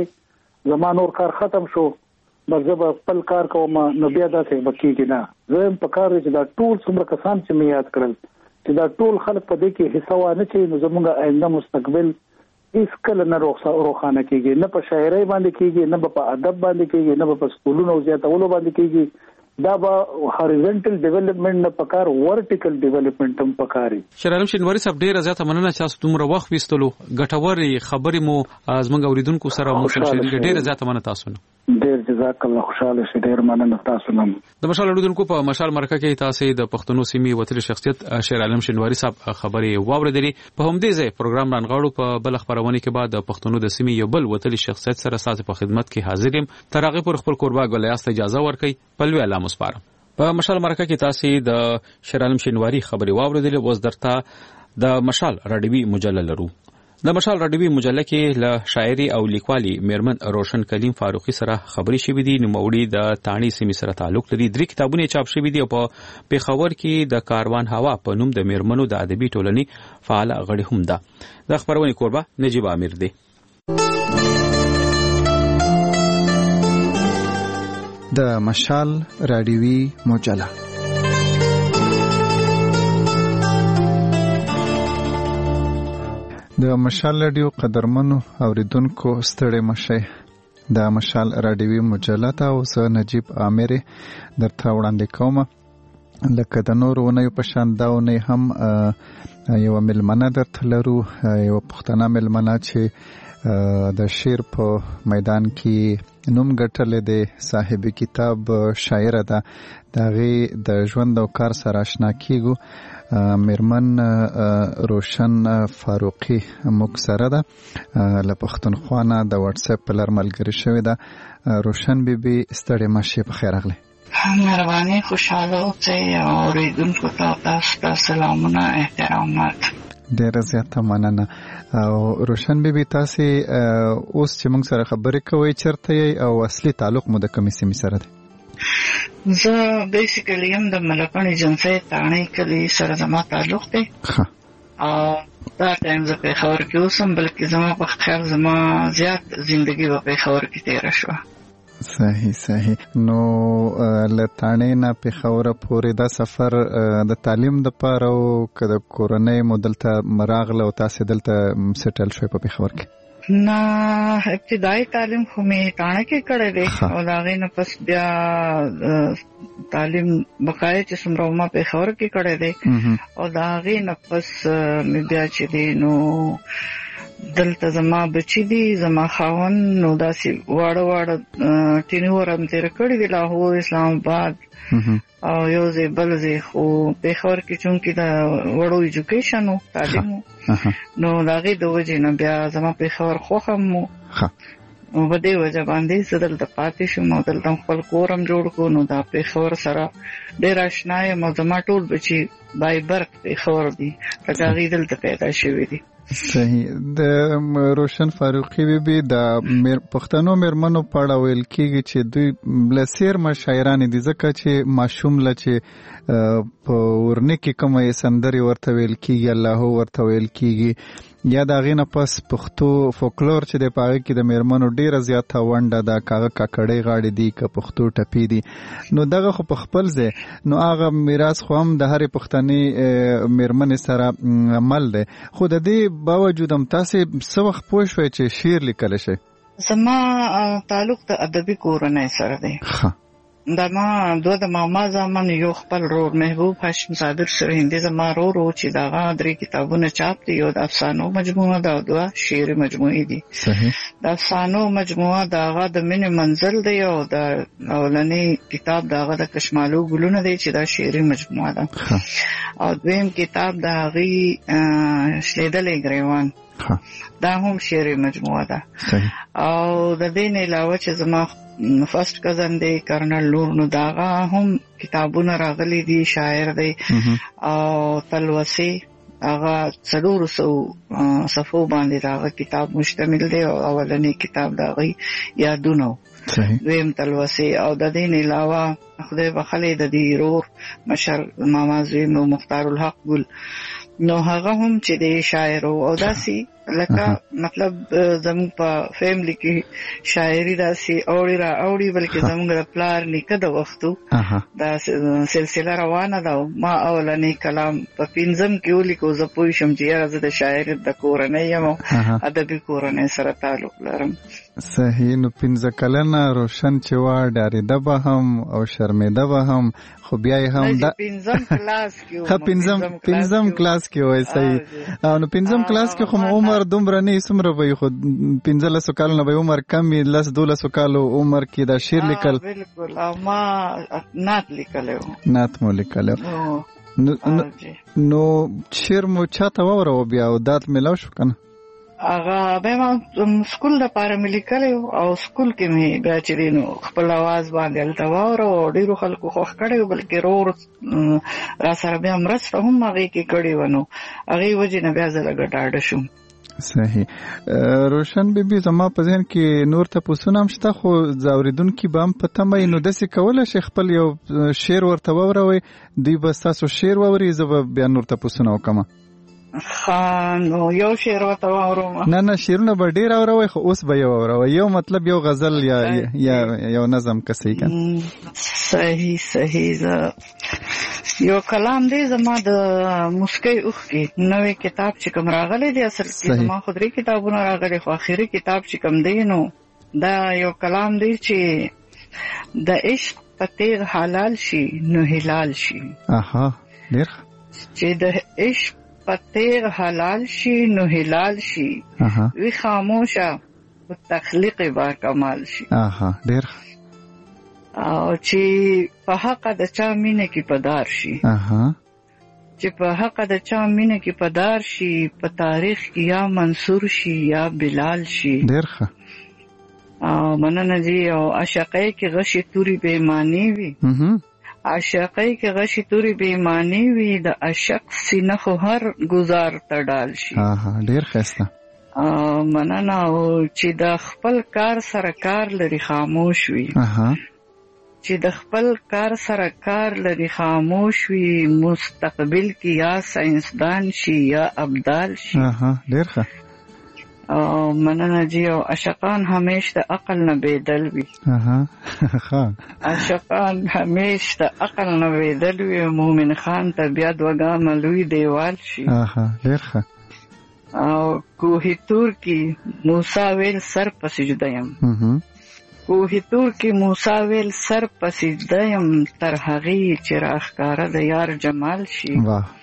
تلې زمان اور کار ختم شو مزه خپل کار کوم نو بیا دا څه بکیږي نه زه په کار چې دا ټول څومره کسان چې می یاد کړل چې دا ټول خلک په دې کې حصہ وانه چې نو زموږ آینده مستقبل هیڅ کله نه روښانه کیږي نه په شاعرۍ باندې کیږي نه په ادب باندې کیږي نه په سکولونو زیاتولو باندې کیږي دا به هاریزونټل ډیولپمنٹ نه پکار ورټیکل ډیولپمنٹ هم پکاري. شیرعالم شینواری صاحب ډیره زیاته مننه چې تاسو دومره وخت وستلو ګټوري خبرې مو زموږ اوریدونکو سره مو شریک ډیره زیاته مننه تاسو نه ډیر جزاک الله خوشاله شه ډیر مننه تاسو نه. د مشال اوریدونکو په مشال مرکه کې تاسو د پښتنو سیمې وتل شخصیت شیرعالم شینواری صاحب خبرې واوریدلې په همدې ځای پروګرام رانغاړو په بل خبرونه کې بعد د پښتنو د سیمې یو بل وتل شخصیت سره ساتي په خدمت کې حاضر یم تر هغه پر خپل قربا ګلیاست اجازه ورکړي پلوي الله مسپارم. په مشال مرکه کې تاسو د شیرعالم شینواری خبرې واوریدلې اوس درته د مشال راډیوي مجله لرو. د مشال راډیوي مجله کې له شاعري او لیکوالي میرمن روشن کلیم فاروقي سره خبرې شوې دي. نوموړي د تانی سیمې سره تعلق لري. 3 کتابونه چاپ شوي دي او په پیښور کې د کاروان هوا په نوم د میرمنو د ادبي ټولنې فعال غړي هم ده. د خبرونه کوربه نجیب امیر دی. د مشال راډیوي مجله د مشال راډیو قدرمنو اوریدونکو ستړي مشه د مشال راډیوي مجله ته اوس نجیب امیر درته وړاندې کوم. لکه د نور ونې په شان داونه هم یو ملمنه درته لرو یو پښتنه ملمنه چې د شعر په میدان کې نوم ګټلې ده صاحب کتاب شاعر ده دغه د ژوند او کار سره آشنا کیږو. میرمن روشن فاروقي مکسره ده له پښتونخوا نه د واتس اپ پر ملګری شوې ده. روشن بیبي ستړي مشه په خیر اغله. مهرباني خوشاله اوسئ او اوریدونکو ته تاسو سلامونه احترامات. ډیره زیاته مننه. او روشن بیبي تاسو اوس چې موږ سره خبرې کوي چرته یې او اصلي تعلق مو د کومې سیمې سره دی؟ زه بیسیکلی هم د ملکانې جنسي تانی کلی سره زما تعلق دی. او دا ټایم زه پېښور کې اوسم بلکې زما په خیال زما زیات زندگی په پېښور کې تېره شوه. صحیح. نو لتانې نه پېښور پورې دا سفر د تعلیم د پاره او که د کورنۍ مو دلته مراغله او تاسې دلته سیټل شوی په پېښور کې؟ نه، ابتدایي تعلیم خو مې تانه کې کړی دی او د هغې نه پس بیا تعلیم بقایه چې څومره ما پېښور کې کړی دی او د هغې نه پس مې بیا چې دی نو دلته زما بچی دي، زما خاوند نو داسې واړه ټینور هم تېر کړي دي، لاهور، اسلام آباد او یو ځای بل ځای، خو پېښور کې چونکې د وړو ایجوکیشن و تعلیم و نو د هغې د وجې نه بیا زما پېښور خوښه مو په دې وجه باندې زه دلته پاتې شوم او دلته خپل کور هم جوړ کړو. نو دا پېښور سره ډېر اشنا یم او زما ټول بچي بای برق پېښور دي، لکه هغې دلته پیدا شوي دي. صحیح. د روشن فاروقي بیبي د پښتنو میرمنو په اړه ویل کېږي چې دوی له څېرمه شاعرانې دي، ځکه چې ماشوم له چې په ورنه کې کومه سندرې ورته ویل کېږي، الله ورته ویل کېږي، یا د هغې نه پس پښتو فولکلور چې دی په هغې کې د میرمنو ډېره زیاته ونډه ده، که هغه کاکړۍ غاړې دي که پښتو ټپې دي، نو دغه خو په خپل ځای نو هغه میراث خو هم د هرې پښتنې میرمنې سره عمل دی. خو د دې باوجود هم تاسې څه وخت پوه شوئ چې شعر لیکلی شئ؟ زما تعلق د ادبي کورنۍ سره دی. د ماما زامن یو خپل رور محبوب هاشم صادق سره هندي زما رور چې دغه 3 کتابونه چاپ دي، یو د افسانو مجموعه ده او 2 شعر مجموعه دي. صحیح. د افسانو مجموعه دغه د مینې منزل دی او د اولنی کتاب دغه د کشمالو ګلونه دی چې دا شعر مجموعه ده او دویم کتاب د هغې شلیدلې ګریوان دا هم شعر مجموعه ده. او د دې نه علاوه چې زما فرست کزن دی کرنل نور، نو داغه هم کتابونه راغلي دي، شاعر دی او تلوسي هغه 400 صفحو باندې داغه کتاب مشتمل دی او اولنی کتاب داغه یادونه دویم تلوسي. او د دې نه علاوه خدای بخلې د دې رور مشر ماما زویم مختار الحق ګل، نو هغه هم چې دی شاعر او داسي لکه مطلب زموږ په فیملی کې شاعري داسي اوړي بلکې زموږ د پلار نیکه د وختو دا سلسله روانه ده. ما اولنی کلام په 5م کې ولیکو، زه پوه شم چې یاره زه د شاعري د کورنۍ یم او ادبي کورنۍ سره تعلق لرم. صحیح. نو 15 کلنه روشن چې وا ډارېده به هم او شرمېده به هم، خو بیا یې هم دا 5م کلاس کې وای. صحیح. نو 5م کلاس کې خو عمر دومره نه څومره وي، خو 15 کالو به عمر کم وي، 10-12 کالو عمر کې دا شعر لیکل. بالکل. ما نعت لیکلی و. نعت مو لیکلی. نو شعر مو چاته واوروه بیا او دات میلاو شو که نه؟ هغه به ما سکول لپاره مې لیکلی او سکول کې مې بیا چې دی نو خپل اواز باندې هلته واوروه او ډېرو خلکو خوښ کړی و، بلکې رور را سره بیا مرسته هم هغې کې کړې وه، نو هغې وجې نه بیا زه لږه ډاډه شوم. صحیح. روشن بیبي زما په ذهن کې نور تپوسونه هم شته، خو اورېدونکي به هم په تمه وي، نو داسې کولی شئ خپل یو شعر ورته واوروئ، دوی به ستاسو شعر واوري، زه به بیا نور تپوسونه وکړم. نو یو شعر ورته واوروم؟ نه شعرونه به ډېر اوروئ، خو اوس به یو اوروئ، یو مطلب یو غزل یا یو نظم که صحیح که. صحیح. یو کلام دی زما د مسکۍ اوښکې نوی کتاب چې کوم راغلی دی، اصل کې زما خو 3 کتابونه راغلي، خو آخري کتاب چې کوم دی نو دا یو کلام دی چې د عشق په تیغ حلال شي نو هلال شي. ډېر چې د عشق په تیغ حلال شي نو هلال شي، وی خاموشه په تخلیق با کمال شي. ډېر. او چې په حق د چا مینه کې پدار شي، چې په حق د چا مینه کې پدار شي، په تاریخ کې یا منصور شي یا بلال شي. ډېر ښه. مننه جی. او عاشقۍ کې غشي توري بېماني وي، عاشقۍ کې غشي توري بېماني وي، د عاشق سینه خو هر گزار ته ډال شي. ډېر ښایسته. مننه. او چې د خپل کار سره کار لري خاموش وي، چې د خپل کار سره کار لري خاموش وي، مستقبل کې یا ساينسدان شي یا ابدال شي. ډېر ښه. او مننه جی. او عاشقان همیش د عقل نه بیدل وي. عاشقان همیش د عقل نه بیدل وي. مومن خان ته بیا دوګامه لوی دیوال شي. ډېر ښه. او کوهی تور کی موسی ویل سر په سجده یم. کوهی تور کی موسی ویل سر په سجده یم، تر هغې چې راښکاره د یار جمال شي.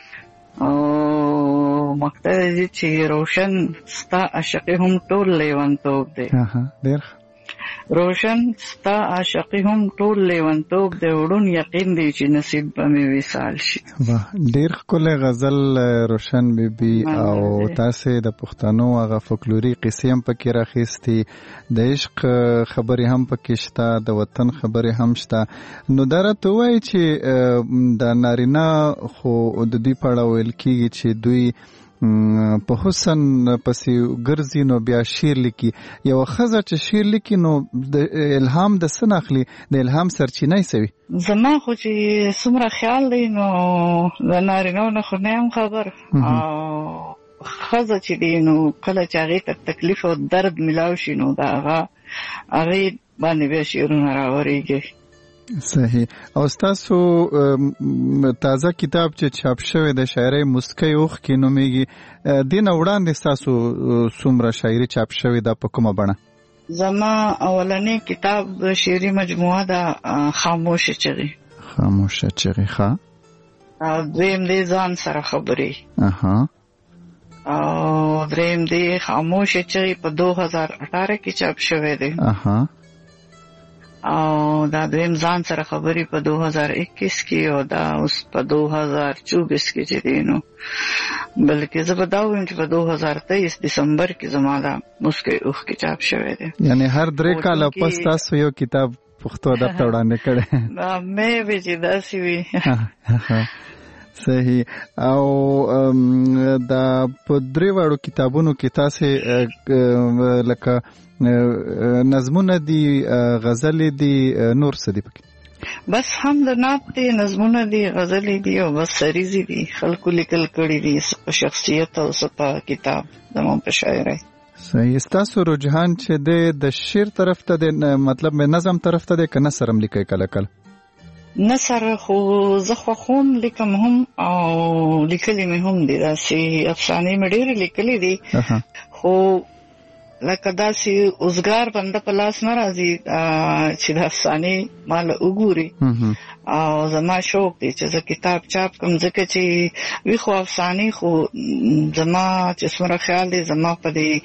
او مقصد دی چې روشن ستا عاشقي هم ټول لیونتوب دی. ډېر روشن ستا عاشقي هم ټول لیونتوب دی. وړون یقین دی چې نصیب به مې وصال شي. ډېر ښکلی غزل روشن بیبي. او تاسې د پښتنو هغه فولکلوري قصې هم پکې راخیستې، د عشق خبرې هم پکې شته، د وطن خبرې هم شته. نو دا راته ووایي چې د نارینه خو د دوی په اړه ویل کېږي چې دوی په حسن پسې ګرځي نو بیا شعر لیکي. یوه ښځه چې شعر لیکي نو د الهام د څه نه اخلي؟ د الهام سرچینه یې څه وي؟ زما خو چې څومره خیال دی نو د نارینهو نه خو نه یم خبر. او ښځه چې دی نو کله چې هغې ته تکلیف او درد میلاو شي نو د هغې باندې بیا شعرونه راورېږي. صحیح. او ستاسو تازه کتاب چې چاپ شوی د شاعرۍ مسکی اوښکې نومیږي، دې نه وړاندې ستاسو څومره شاعري چاپ شوې ده په کومه بڼه؟ زما اولنی کتاب شعري مجموعه ده خاموشه چغې. خاموشه چغې. ښه. او دویم دی ځان سره خبرې. او دریم دی خاموشه چغې په 2018 کې چاپ شوی دی. او دا دویم ځان سره خبرې په 2021 کې، او دا اوس په 2024 کې چې دی نو بلکې زه به دا وایم چې په 2023 دسمبر کې زما دا مسکی اوښکې چاپ شوی دی. یعنی هر 3 کاله پس تاسو یو کتاب پښتو ادب ته وړاندې کړی. مې به چې داسې وي. صحیح. او دا په 3 واړو کتابونو کې تاسې لکه نظمونه دي، غزلې دي، نور څه دي پکې؟ بس هم د نعت دي، نظمونه دي، غزلې دي، او بس سریزې دي. خلکو لیکل کړي دي په شخصیت او په کتاب زموږ په شاعرۍ. صحیح. ستاسو رجحان چې دی د شعر طرف ته دی، مطلب نظم طرف ته دی که نثر هم لیکئ کله کله؟ نثر خو زه خوښوم، لیکم هم او لیکلي مې هم دي. داسې افسانې مې ډېرې لیکلي دي، خو لکه داسې اوزګار بنده په لاس نه راځي چې د افسانې ماله وګوري. او زما شوق دی چې زه کتاب چاپ کړم، ځکه چې وی خو افسانې خو زما چې څومره خیال دی زما په دې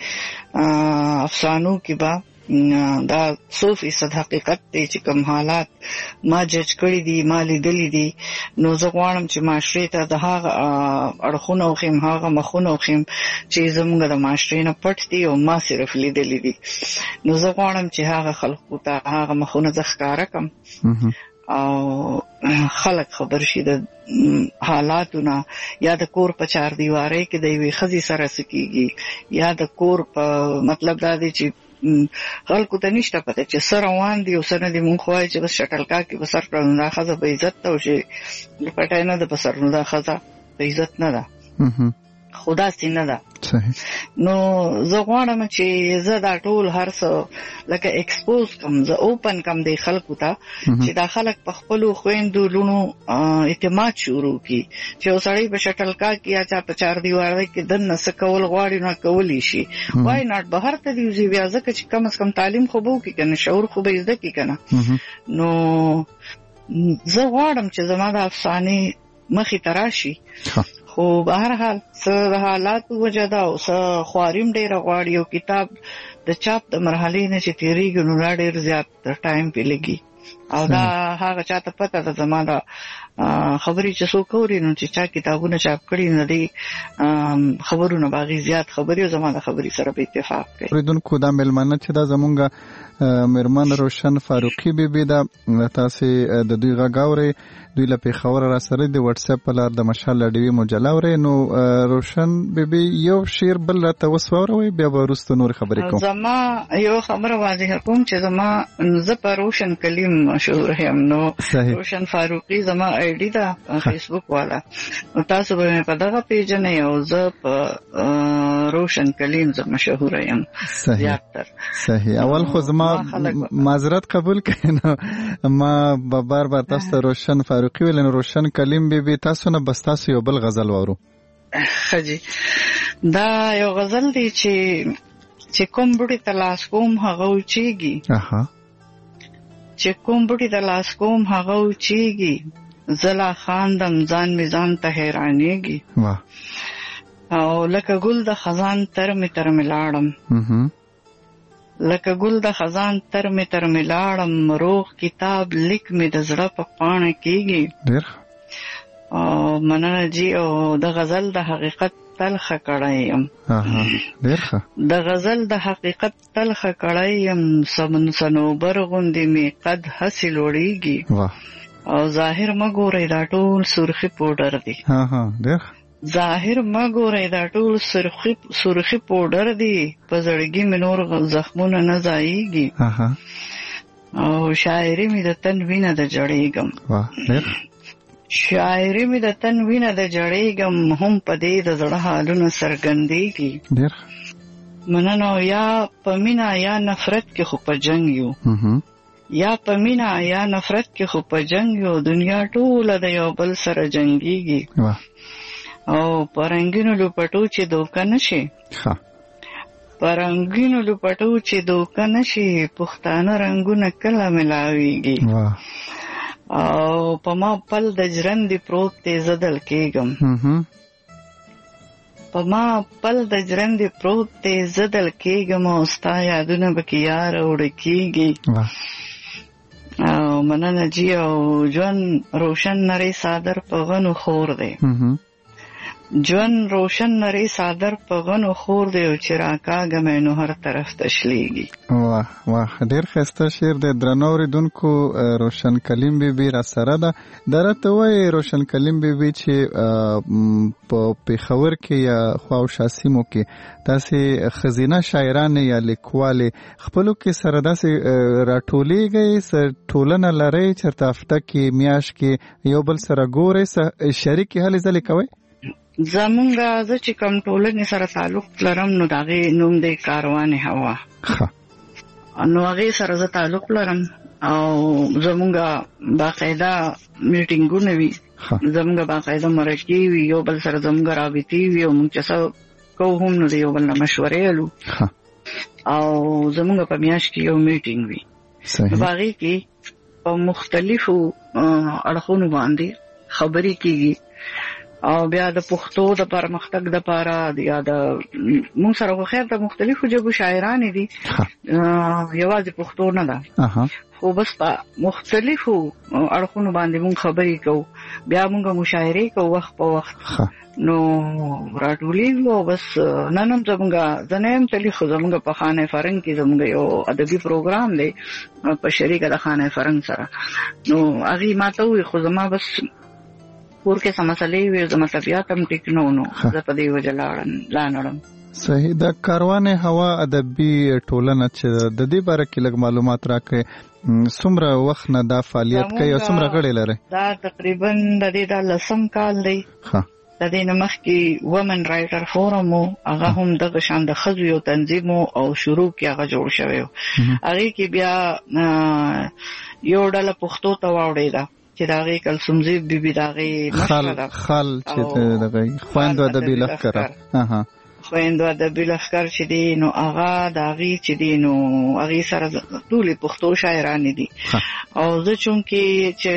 افسانو کې به دا 100% حقیقت دی چې کوم حالات ما جج کړي دي، ما لیدلي دي. نو زه غواړم چې معاشرې ته د هغه اړخونه وښیم، هغه مخونه وښیم چې زموږ د معاشرې نه پټ دي او ما صرف لیدلي دي. نو زه غواړم چې هغه خلکو ته هغه مخونه زه ښکاره کړم او خلک خبر شي د حالاتونه، یا د کور په چار دیوارۍ کې د یوې ښځې سره څه کېږي، یا د کور په مطلب دا دی چې خلکو ته نشته پته چې څه روان دي او څه نه دي. مونږ خو وایو چې بس شټلکا کې به سر کړو نو دا ښځه به عزت ته وشي، پټی نه ده په سر نو دا ښځه په عزت نه ده، خو داسې نه ده. نو زه غواړم چې زه دا ټول هر څه لکه ایکسپوز کم، زه اوپن کم دی خلکو ته چې دا خلک په خپلو خویندو لونو اعتماد شروع کړي چې یو سړی په شټلکا کې یا چا په چار دیوارۍ کې دننه څه کول غواړي نو کولی شي. وای ناټ بهر ته دی وځي بیا، ځکه چې کم از کم تعلیم خو به وکړي که نه، شعور خو به زده کړي که نه. نو زه غواړم چې زما د افسانې مخې ته راشي، خو به هر حال څه د حالاتو وجه ده او څه خواریم ډېره غواړي. یو کتاب د چاپ د مرحلې نه چې تېرېږي نو دا ډېر زیات ټایم پې لګي، او دا هغه چاته پته ده زما د خبرې چې څوک اوري نو چې چا کتابونه چاپ کړي نو دې خبرونه به هغې زیات خبرې او زما د خبرې سره به اتفاق کوي. اورېدونکو دا مېلمانه چې دا زمونږ مېرمن روشن فاروقي بیبي ده، تاسې د دوی غږ اورئ، دوی له پېښوره را سره د وټس اپ په لار د مشال ډیوي مجله اورئ. نو روشن بیبي یو شعر بل راته اوس واوروئ، بیا به وروسته نورې خبرې کوم. زما یو خبره واضحه کوم چې زه په روشن کلیم مشهور یم. نو روشن فاروقي زما آی ډي ده فیسبوک والا، نو تاسو به په دغه پیژنئ او زه په روشن کلیم زه مشهور یم. صحیح. اول خو زما معذرت قبول کړئ، ما بار بار تاسو روشن فاروقي ویل، نو روشن کلیم بي تاسو نه بس تاسو یو بل غزل وورو. خجی دا یو غزل دی چې کوم بوټي ته لاس کوم هغه وچیږي، چې کوم بوټي ته لاس کوم هغه وچیږي، زلا خاندم ځان میزان ته حیرانېږي، او لکه ګل د خزان تر می لاړم، لکه ګل د خزان تر می لاړم، روغ کتاب لیک می د زړه په پاڼه کېږي. او مننه جی. او د غزل د حقیقت تلخه کړی یم، د غزل د حقیقت تلخه کړی یم، صنوبر غوندې می قد هسې لوړیږي، او ظاهر مه ګورئ دا ټول سرخي پوډر دی، ظاهر مه ګورئ دا ټول سرخي پوډر دی، په زړګي مې نور زخمونه نه ځایږي، او شاعري مې د تن وینه د جړېږم، شاعري مې د تن وینه د جړېږم، هم په دې د زړه حالونه څرګندېږي. مننه. یا په مینا یا نفرت کې خو په جنگ یو، یا په مینا یا نفرت کې خو په جنگ یو، دنیا ټوله د یو بل سره جنګېږي، او په رنګینو لوپټو چې دوکه نشي، په رنګینو لوپټو چې دوکه نشي، پښتانه رنګونه کله ملاویږي، او په ما پل د ژرندې پروت دی زدل کېږم، په ما پل د ژرندې پروت دی زدل کېږم، او ستا یادونه به کې یاره وړه کېږي. او مننه جی. او ژوند روشن نری صادر په غنو خور دی، ژوند روشن نری صادر په غنو خور دی، او چې راکاږه مې نو هر طرف تشلیږي. واه واه، ډېر ښایسته شعر دی. درنو اورېدونکو، روشن کلیم بیبي را سره ده. دا راته وایي روشن کلیم بیبي چې په پېښور کې یا خواوشا سیمو کې تاسې ښځینه شاعرانې یا لیکوالې خپلو کې سره داسې راټولېږئ، ټولنه لرئ، چېرته هفته کې میاشت کې یو بل سره ګورئ، شریکې هلې ځلې کوئ؟ زمونږه زه چې کوم ټولنې سره تعلق لرم، نو د هغې نوم دی کاروان هوا، نو هغې سره زه تعلق لرم، او زمونږه باقاعده میټینګونه وي، زمونږه باقاعده مرکې وي، یو بل سره زمونږه رابطې وي، او مونږ چې څه کوو هم نو د یو بل نه مشورې الو، او زمونږه په میاشت کې یو میټینګ وي، په هغې کې په مختلفو اړخونو باندې خبرې کېږي، او بیا د پښتو د پرمختګ د پاره یا د موږ سره خو خیر د مختلفو ژبو شاعران دي، یوازې پښتو نه ده، خو بس په مختلفو اړخونو باندې موږ خبرې کوو، بیا موږ مشاعرې کوو وخت په وخت، نو راټولېږو. او بس نن هم زه نه یم تللې، خو زموږ په خانه فرنګ کې زموږ یو ادبي پروګرام دی په شریکه د خانه فرنګ سره، نو هغې ما ته وویل، خو زما بس کور کې څه مسلې وي، زما طبیعت هم ټیک نه و، نو زه په دې وجه لا نړم. صحیح. د کاروان هوا ادبي ټولنه چې د دې باره کې لږ معلومات راکړئ، څومره وخت نه دا فعالیت کوي او څومره غړي لري؟ دا تقریبا د دې د 10م کال دی. د دې نه مخکې ومن رایټر فورم و، هغه هم دغه شان د ښځو یو تنظیم او شروع کې هغه جوړ شوی و، هغې کې بیا یو ډله پښتو ته واوړېده چې د هغې کلسومزی بیبي د هغې مشره ده، خال چې دغه خویندو ادبي لښکر، خویندو ادبي لښکر چې دی، نو هغه د هغې چې دی، نو هغې سره ټولې پښتو شاعرانې دي، او زه چونکې چې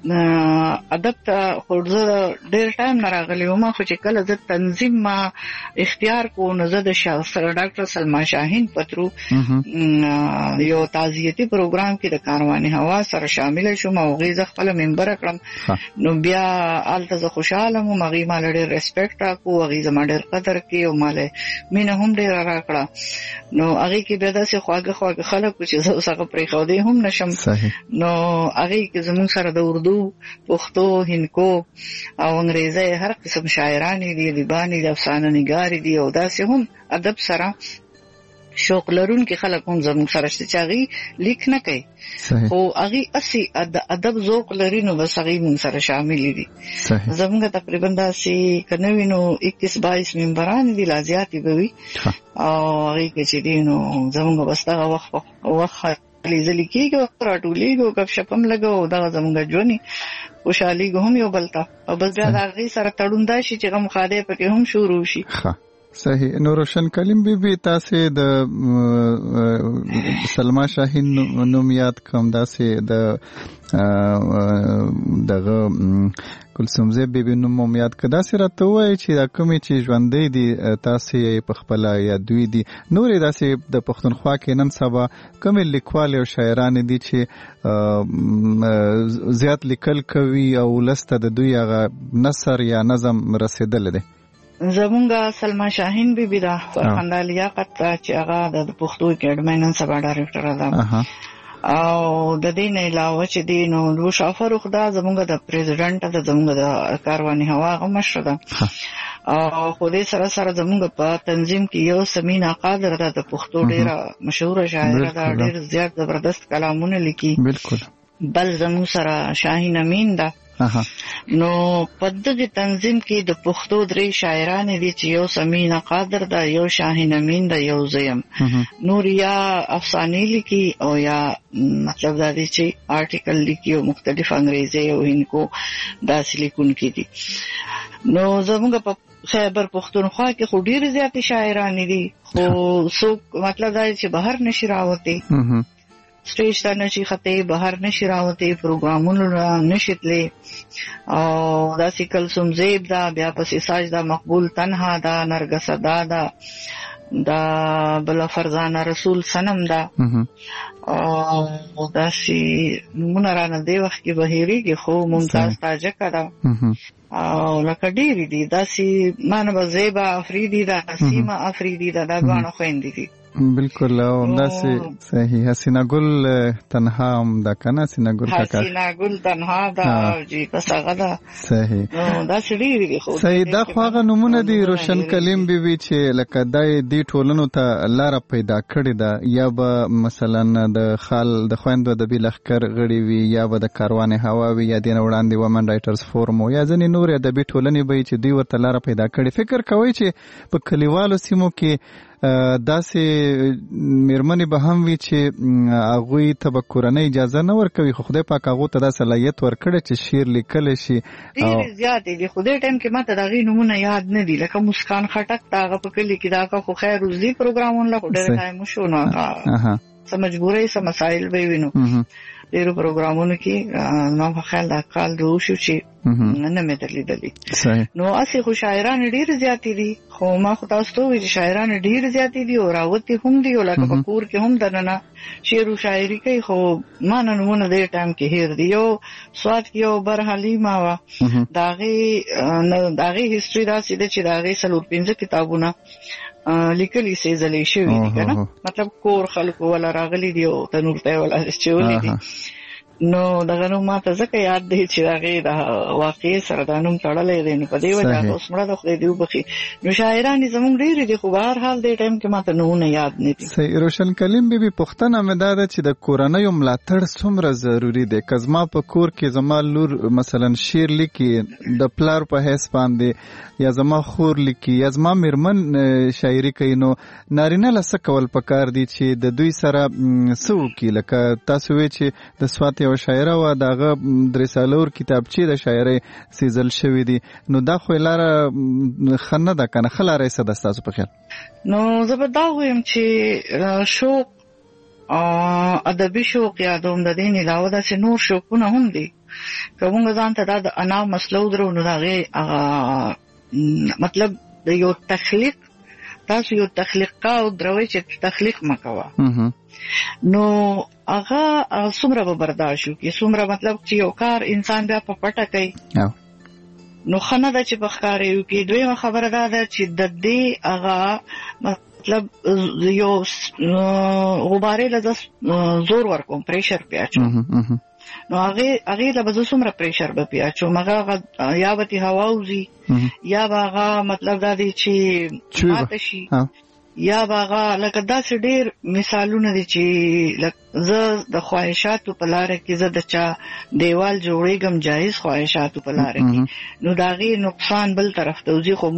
ادب ته خو زه ډېر ټایم نه راغلی وم، خو چې کله زه تنظیم ما اختیار کو، نو زه د ډاکټر سلما شاهین پترو یو تعزیتي پروګرام کې د کاروان هوا سره شامل شوم، او هغې زه خپله ممبره کړم، نو بیا هلته زه خوشحاله وم، هغې ماله ډېر ریسپیکټ راکو، هغې زما ډېر قدر کوي، او ماله مینه هم ډېره راکړه، نو هغې کې بیا داسې خواږه خواږه خلک وو چې زه اوس هغه پرېښودی هم نشم، نو هغې کې زموږ سره د اردو، پښتو، هندکو او انګریزي هر قسم شاعران دي، ادیبان دي، افسانه نګار دي، او داسې هم ادب سره شوق لرونکي خلک هم زموږ سره شته چې هغه لیک نه کوي او هغه اسی ادب ذوق لري نو بس هغه موږ سره شامل دي. زموږ تقریبا داسې کنوي نو 21-22 ممبران دي لازیاتي بوي او هغه کې چې دي نو زموږ بس دا وخت لیزلی کېږي راټولېږي غب شپم لګو دا زموږ ژوندۍ خوشحالي هم یو بلتا او بس بیا د هغه سره تړون دا شي چې غو مخاده پکې هم شروع شي. صحیح. نو روشن کلیم بی تاسو د سلما شاهین نوم یاد کوم داسې دغه کلثوم زی بی نوم یاد کدا سره ته وای چې دا کومې چې ژوندې دي تاسو یې په خپل یا دوی دي نورې داسې د پښتونخوا کې نن سبا کومې لیکوال او شاعران دي چې زیات لیکل کوي او لسته د دوی هغه نثر یا نظم رسیدل دي؟ زمونږه سلما شاهین بی دا فرخنده لیاقت چې هغه د پښتو اکیډمۍ نن سبا ډایرکټر ده او د دې نه علاوه چې دی نو شافر خدا زمونږ د پریزیډنټ د زمونږ د کارواني هوا مشر ده او خو دې سره سره زمونږ په تنظیم کې یو سمینا قادر ده د پښتو ډیره مشهور شاعر ده ډیر زیات زبردست کلامونه لیکي. بالکل. بل زموږ سره شاهین امین ده نو په دغه تنظیم کې د پښتو درې شاعران دي چې یو سمینا قادر ده یو شاهین امین ده یو زیم نور یا افسانې لیکي او یا مطلب دا دي چې آرټیکل لیکي او مختلف انګریزي او هندکو داسې لیکونکي دي. نو زموږ په خیبر پښتونخوا کې خو ډیر زیات شاعران دي خو څوک مطلب دا چې بهر نشي راوته سټیج ته نشي خطه بهر نشي راوته پروګرامونو نشیتلې او دا کلثوم زیب دا بیا پسې ساجده مقبول تنها دا نرګس دا بل فرزانه رسول سنم دا او دا شي مونږ رانه دی وخت کې بهيريږي خو ممتاز تاجک دا او لکه ډېری دي دا سي مانو زیبا افریدي دا سیما افریدي دا غاڼه خويندې دي. بالکل. او داسې صحیح حسینه ګل تنها هم دا کنه حسینه ګل تنها دا جی پس هغه دا صحیح دا سړي دی خو صحیح. دا خو هغه نمونه دي روشن کلیم بي چې لکه دای دی ټولنو ته لار پیدا کړی دا یا به مثلا د خال د خويندو د بلخکر غړي وي یا به د کاروان هوا وي یا د وړاندې ومن رائټرز فورم یا ځنې نور د بي ټولنې به چې دوی ورته لار پیدا کړی. فکر کوي چې په کلیوالو سیمو کې داسې میرمنې به هم وي چې هغوی ته به کورنۍ اجازه نه ورکوي خو خدای پاک هغو ته دا صلاحیت ورکړی چې شعر لیکلی شي. ډېرې زیاتې دي خو دې ټایم کې ماته د هغې نومونه یاد نه دي لکه مسکان خټک ته هغه په کلي کې دا خو خیر روزي پروګرامونه له خو ډېر ټایم وشو نو څه مجبورۍ څه مسایل به وي نو ډېرو پروګرامونو کې نو په خیال دا کال روشو چې نه مې درلیدلې نو اسی خو شاعران ډېر زیاتې دي خو ما خو تاسو ته وایي چې شاعران ډېر زیاتې دي او راوتي هم دي او لکه په کور کې هم دننه شعر او شاعري کوي خو ما نه نمونه دې ټایم کې هیر دی یو سواد کې یو برحلیمه وا داغه هیستوري دا سیده چې داغه 15 کتابونه لیکلي سي زلې شوی دي کنه مطلب کور خلکو ولا راغلي دی او تنور ته ولا چولې دي نو دغه نو ماته ځکه یاد دی چې هغه د واقعي سره د نوم تړلې دي نو په دې وجه اوس مړه د خو دی وبخي نو شاعران زموږ ډېر دي خو بهر حال دې ټایم کې ماته نه یاد نه دي. صحیح. روشن کلیم بي پښتنه مې دا چې د کورنۍ ملاتړ څومره ضروری دی که زما په کور کې زما لور مثلا شعر لیکي د پلار په حیث باندې یا زما خور لیکي یا زما میرمن شاعري کوي نو نارینه لسه کول پکار دي چې د دوی سره سو کې لکه تاسو وی چې د سوات یو شاعر و دغه درسالور کتابچې د شاعرۍ سیزل شوی دي نو دا خو لاره خنه ده کنه خلاره سده تاسو په خیال نو زبدا وایم چې شوق ادبي شوق یادوم د دین علاوه د نور شوقونه هم دي کومه ځان ته د انا مسلو درو نو هغه مطلب د یو تخلیق تاسو یو تخلیق او دروي چې تخلیق مکوا نو هغه څومره به برداشت وکړي څومره مطلب چې یو کار انسان بیا په پټه کوي نو خنه د چې بخاري یو کې دویمه خبره ده چې د دې هغه مطلب یو غبارې له زور ورکوم پریشر پیاچو نو هغه له بزو څومره پریشر به پیاچو مګه یا به هوا وزي یا هغه مطلب دا دی چې ماته شي یا باغه لکه داسې ډېر مثالونه دي چې زه د خواهشاتو په لاره کې زه د چا دیوال جوړېږم جایز خواهشاتو په لاره کې نو د هغې نقصان بل طرف ته وځي خو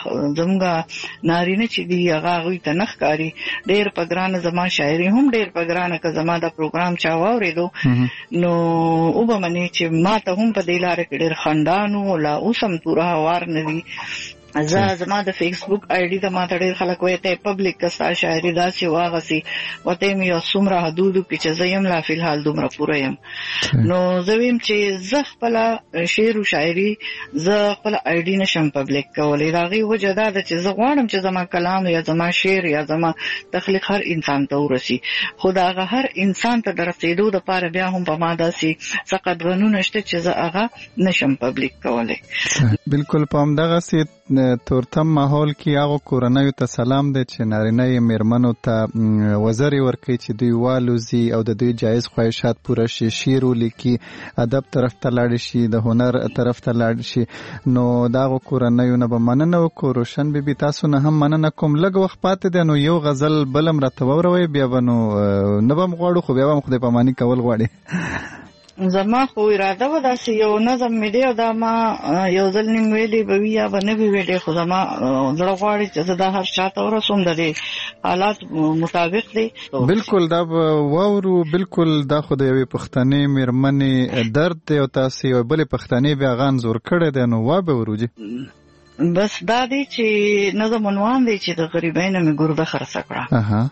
زموږ نارینه چې دي هغوی ته نه ښکاري. ډېر په ګرانه زما شاعري هم ډېر په ګرانه که زما د پروګرام چا واورېدو نو وبه منې چې ما ته هم په دې لاره کې ډېر خندان وو لا اوس هم پوره هوار نه دي. زما د فیسبوک آی ډي ته ماته ډېر خلک وایي ته پبلک که ستا شاعري داسې واغسي وته مې یو څومره حدودو کې چې زه یم لا فلحال دومره پوره یم. نو زه ویم چې زه خپله شعر و شاعري زه خپله آی ډي نشم پبلک کولی. د هغې وجه دا ده چې زه غواړم چې زما کلام یا زما شعر یا زما تخلیق هر انسان ته ورسي خو د هغه هر انسان ته د رسېدو دپاره بیا هم په ما داسې څه قدغنونه شته چې زه هغه نشم پبلک کولی. بالکل په همدغسې تورتم ماحول کې هغو کورنیو ته سلام دی چې نارینه یې میرمنو ته وزرې ورکوي چې دوی والوزي او د دوی جایز خواهشات پوره شي، شعر ولیکي، ادب طرف ته لاړ شي، د هنر طرف ته لاړ شي. نو د هغو کورنیو نه به مننه وکړو. روشن بیبي تاسو نه هم مننه کوم. لږ وخت پاتې دی نو یو غزل بل هم راته واوروئ بیا به نو نه به م غواړو خو بیا به هم خدای پاماني کول غواړي. زما خو اراده وه داسې یو نظم مې دی او دا ما یو ځل نیم ویلی به وي یا به نه وي ویلی خو زما زړه غواړي چې زه دا هر چا ته ورسوم د دې حالات مطابق دی. بالکل دا به واورو. بالکل دا خو د یوې پښتنې میرمنې درد دی او تاسې یو بلې پښتنې بیا هغه انځور کړی دی نو وا به وروجي. بس دا دی چې نظم عنوان دی چې د غریبۍ نه مې ګرده خرڅه کړه.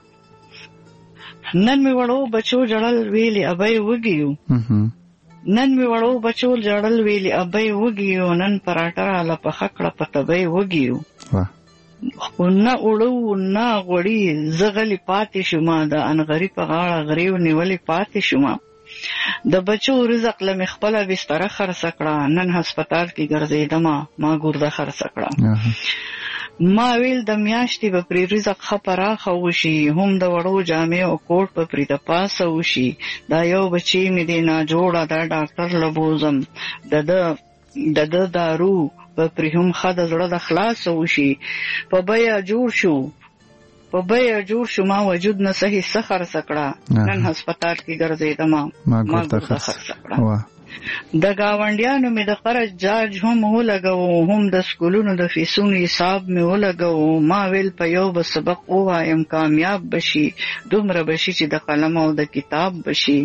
نن مې وړو بچو جړل ویلي ابۍ وږي نن مې وړو بچو جړل ویلي ابۍ وږي نن پراټه راله پخه کړه په تبۍ وږي خو نه وړو نه غوړي زه غلې پاتې شومه د انغري په غاړه غریو نیولې پاتې شومه د بچو رزق له مې خپله بستره خرڅه کړه نن هسپتال کې ګرځېدمه ما ګرده خرڅه کړه. ما ویل د میاشتې به پرې رزق ښه پراخه وشي هم د وړو جامې او کوټ به پرې د پاسه وشي دا یو بچی مې دی ناجوړه دا ډاکټر له بوزم د ده دارو به پرې هم ښه د زړه د خلاصه وشي په بیه جوړ شو ما وجود نه صحیح څه خرڅه کړه نن هسپتال کې ګرځېدمه ما ګرده خرڅه کړه. د ګاونډیانو مې د خرج جارج هم ولګو هم د سکولونو د فیسونو حساب مې ولګو ما ویل په یو به سبق ووایم کامیاب بشي دومره بشي چې د قلم او د کتاب بشي.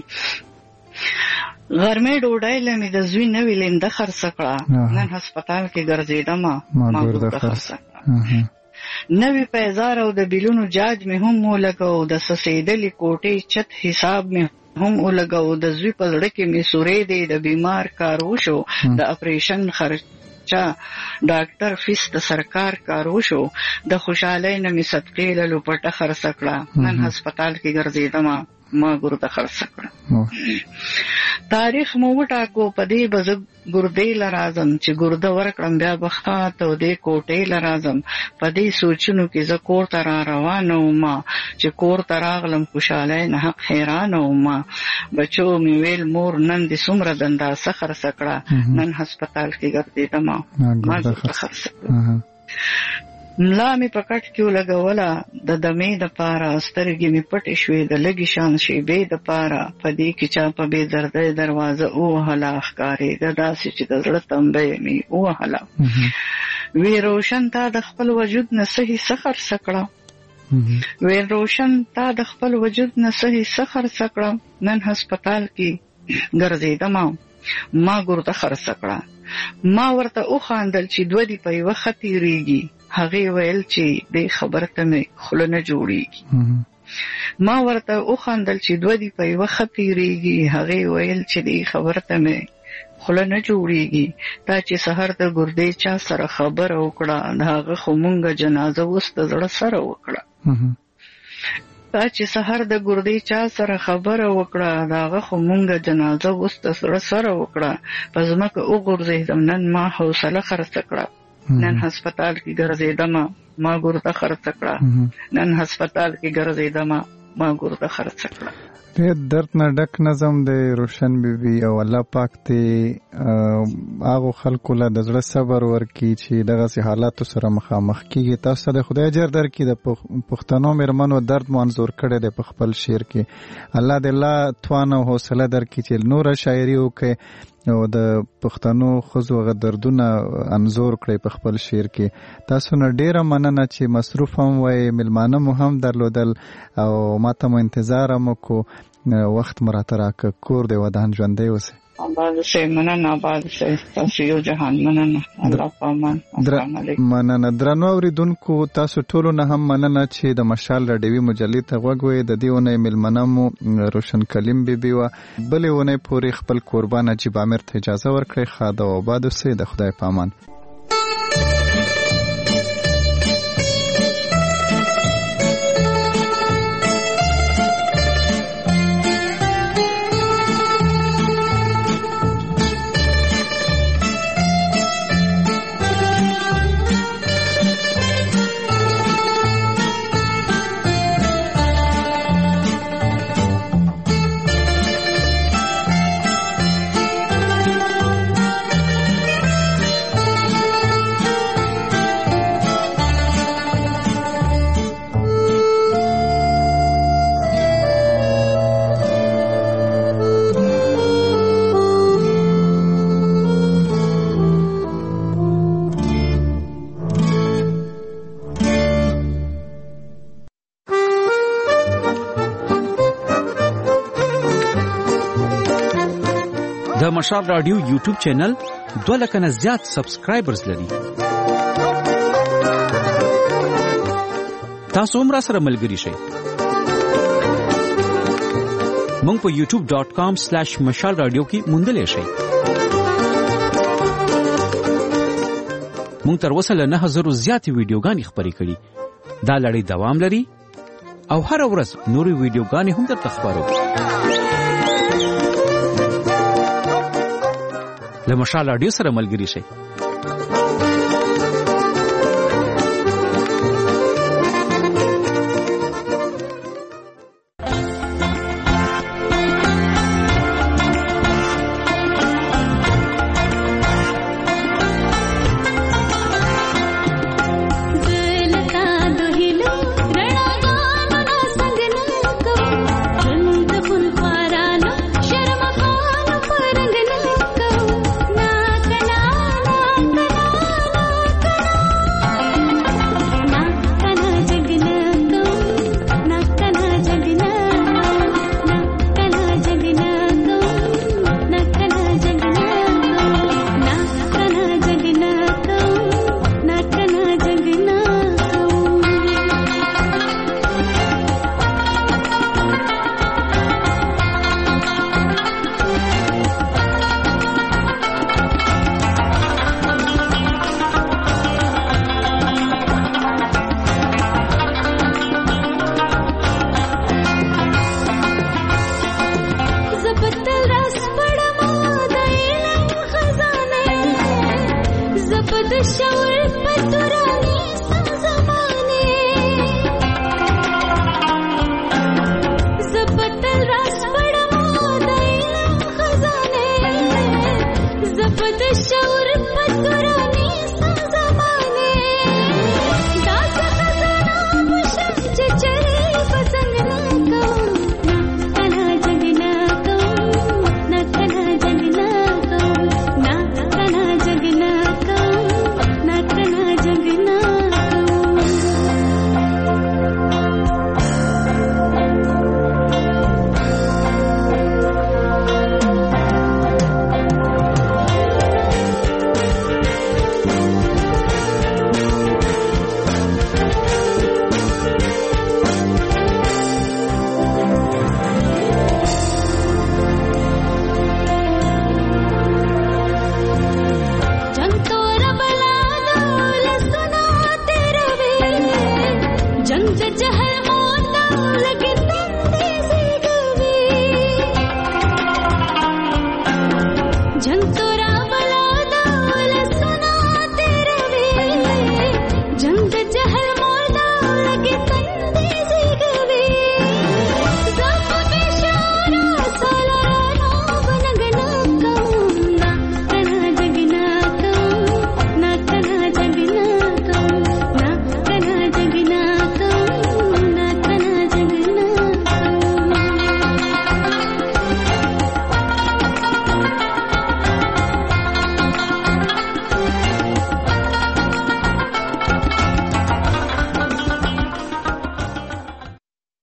غرمې ډوډۍ له مې د زوی نوې لنده خرڅه کړه نن هسپتال کې ګرځېدمه ما ګرده خرڅه کړه. نوې پیزار او د بیلونو جاج مې هم ولګو د سسېدلې کوټې چت حساب مې هم ولګو د زوی په زړه کې مې سورې دی د بیمار کار وشو د اپریشن خرچه ډاکټر فیس د سرکار کار وشو د خوشحالۍ نه مې صدقې له لوپټه خرڅه کړه نن هسپتال کې ګرځېدمه ما ګرده خرڅه کړه. تاریخ مو وټاکو په دې به زه ګردې لرازم چې ګرده ورکړم بیا به ښه تودې کوټې لرازم په دې سوچونو کې زه کور ته را روانه وم چې کور ته راغلم خوشحالۍ نه حق حیرانه وم بچو مې ویل مور نن دې څومره دنداسه خرڅه کړه نن هسپتال کې ګرځېدمه ما ګرده خرڅه کړه. ملا مې په کټ کې ولګوله د دمې دپاره سترګې مې پټې شوې د لږې شان شیبې دپاره په دې کې چا په بې دردۍ دروازه ووهله ښکارېده داسې چې د زړه تمبۍ مې ووهله وی روشن تا د خپل وجود نه صحیح څه خرڅه کړه وی روشن تا د خپل وجود نه صحیح څه خرڅه کړه نن هسپتال کې ګرځېدمه ما ګرده خرڅه کړه. ما ورته وخاندل چې دوه دي په یوه ښه تېرېږي هغې ویل چې دې خبر ته مې خوله نه جوړېږي. ما ورته وخاندل چې دوه دي په یوه ښه تېرېږي هغې ویل چې دې خبر ته مې خوله نه جوړېږي. تا چې سهار د ګردې چا سره خبره وکړه د هغه خو مونږه جنازه اوس د زړه سره وکړه. تا چې سهار د ګردې چا سره خبره وکړه د هغه خو مونږه جنازه اوس د زړه سره وکړه په ځمکه وغورځېدم نن ما حوصله خرڅه کړه نن هسپتال کې ګرځېدمه ما ګرده خرڅه کړه نن هسپتال کې ګرځېدمه ما ګرده خرڅه کړه. درد نه ډک نظم د روشن بیبي او الله پاک ته هغه خلکو له د زړه صبر ورکړي چې دغه حالاتو سره مخامخ کیږي. تاسو د خدای اجر درکړي. د پښتنو مېرمنو درد منظور کړی دی په خپل شعر کې. الله دې الله توان او حوصله درکړي چې نور شاعري وکړي او د پښتنو ښځو هغه دردونه انځور کړي په خپل شعر کې. تاسو نه ډیره مننه چې مصروف هم وای، ملمانه مو هم درلودل او ماته مو انتظار هم وکړو. وخت مراته راکړه. کور دې ودان ژوندی اوسئ. آباد سه مننه، آباد سه تاسو یو جهان مننه. الله پامان. مننه. درنو اوریدونکو تاسو ټولو نه هم مننه چې د مشال راډیوي مجلې ته غوږ وئ. د دې اونۍ مېلمنه مو روشن کلیم بیبي وه. بلې اونۍ پورې خپل قربان نجیب عامر ته اجازه ورکړئ. ښاد او آباد اوسئ. د خدای په امان. د مشال رادیو یوټیوب چینل 2 لکه نه زیات سبسکرایبرز لري. تاسو هم راسره ملګري شئ. مونږ په youtube.com/مشال رادیو کې موندلی شئ. مونږ تر اوسه له 9000 زیاتې ویډیوګانې خپرې کړي. دا لړۍ دوام لري او هر ورځ نورې ویډیوګانې هم درته خپروو. له مشال رادیو سره ملګري شئ.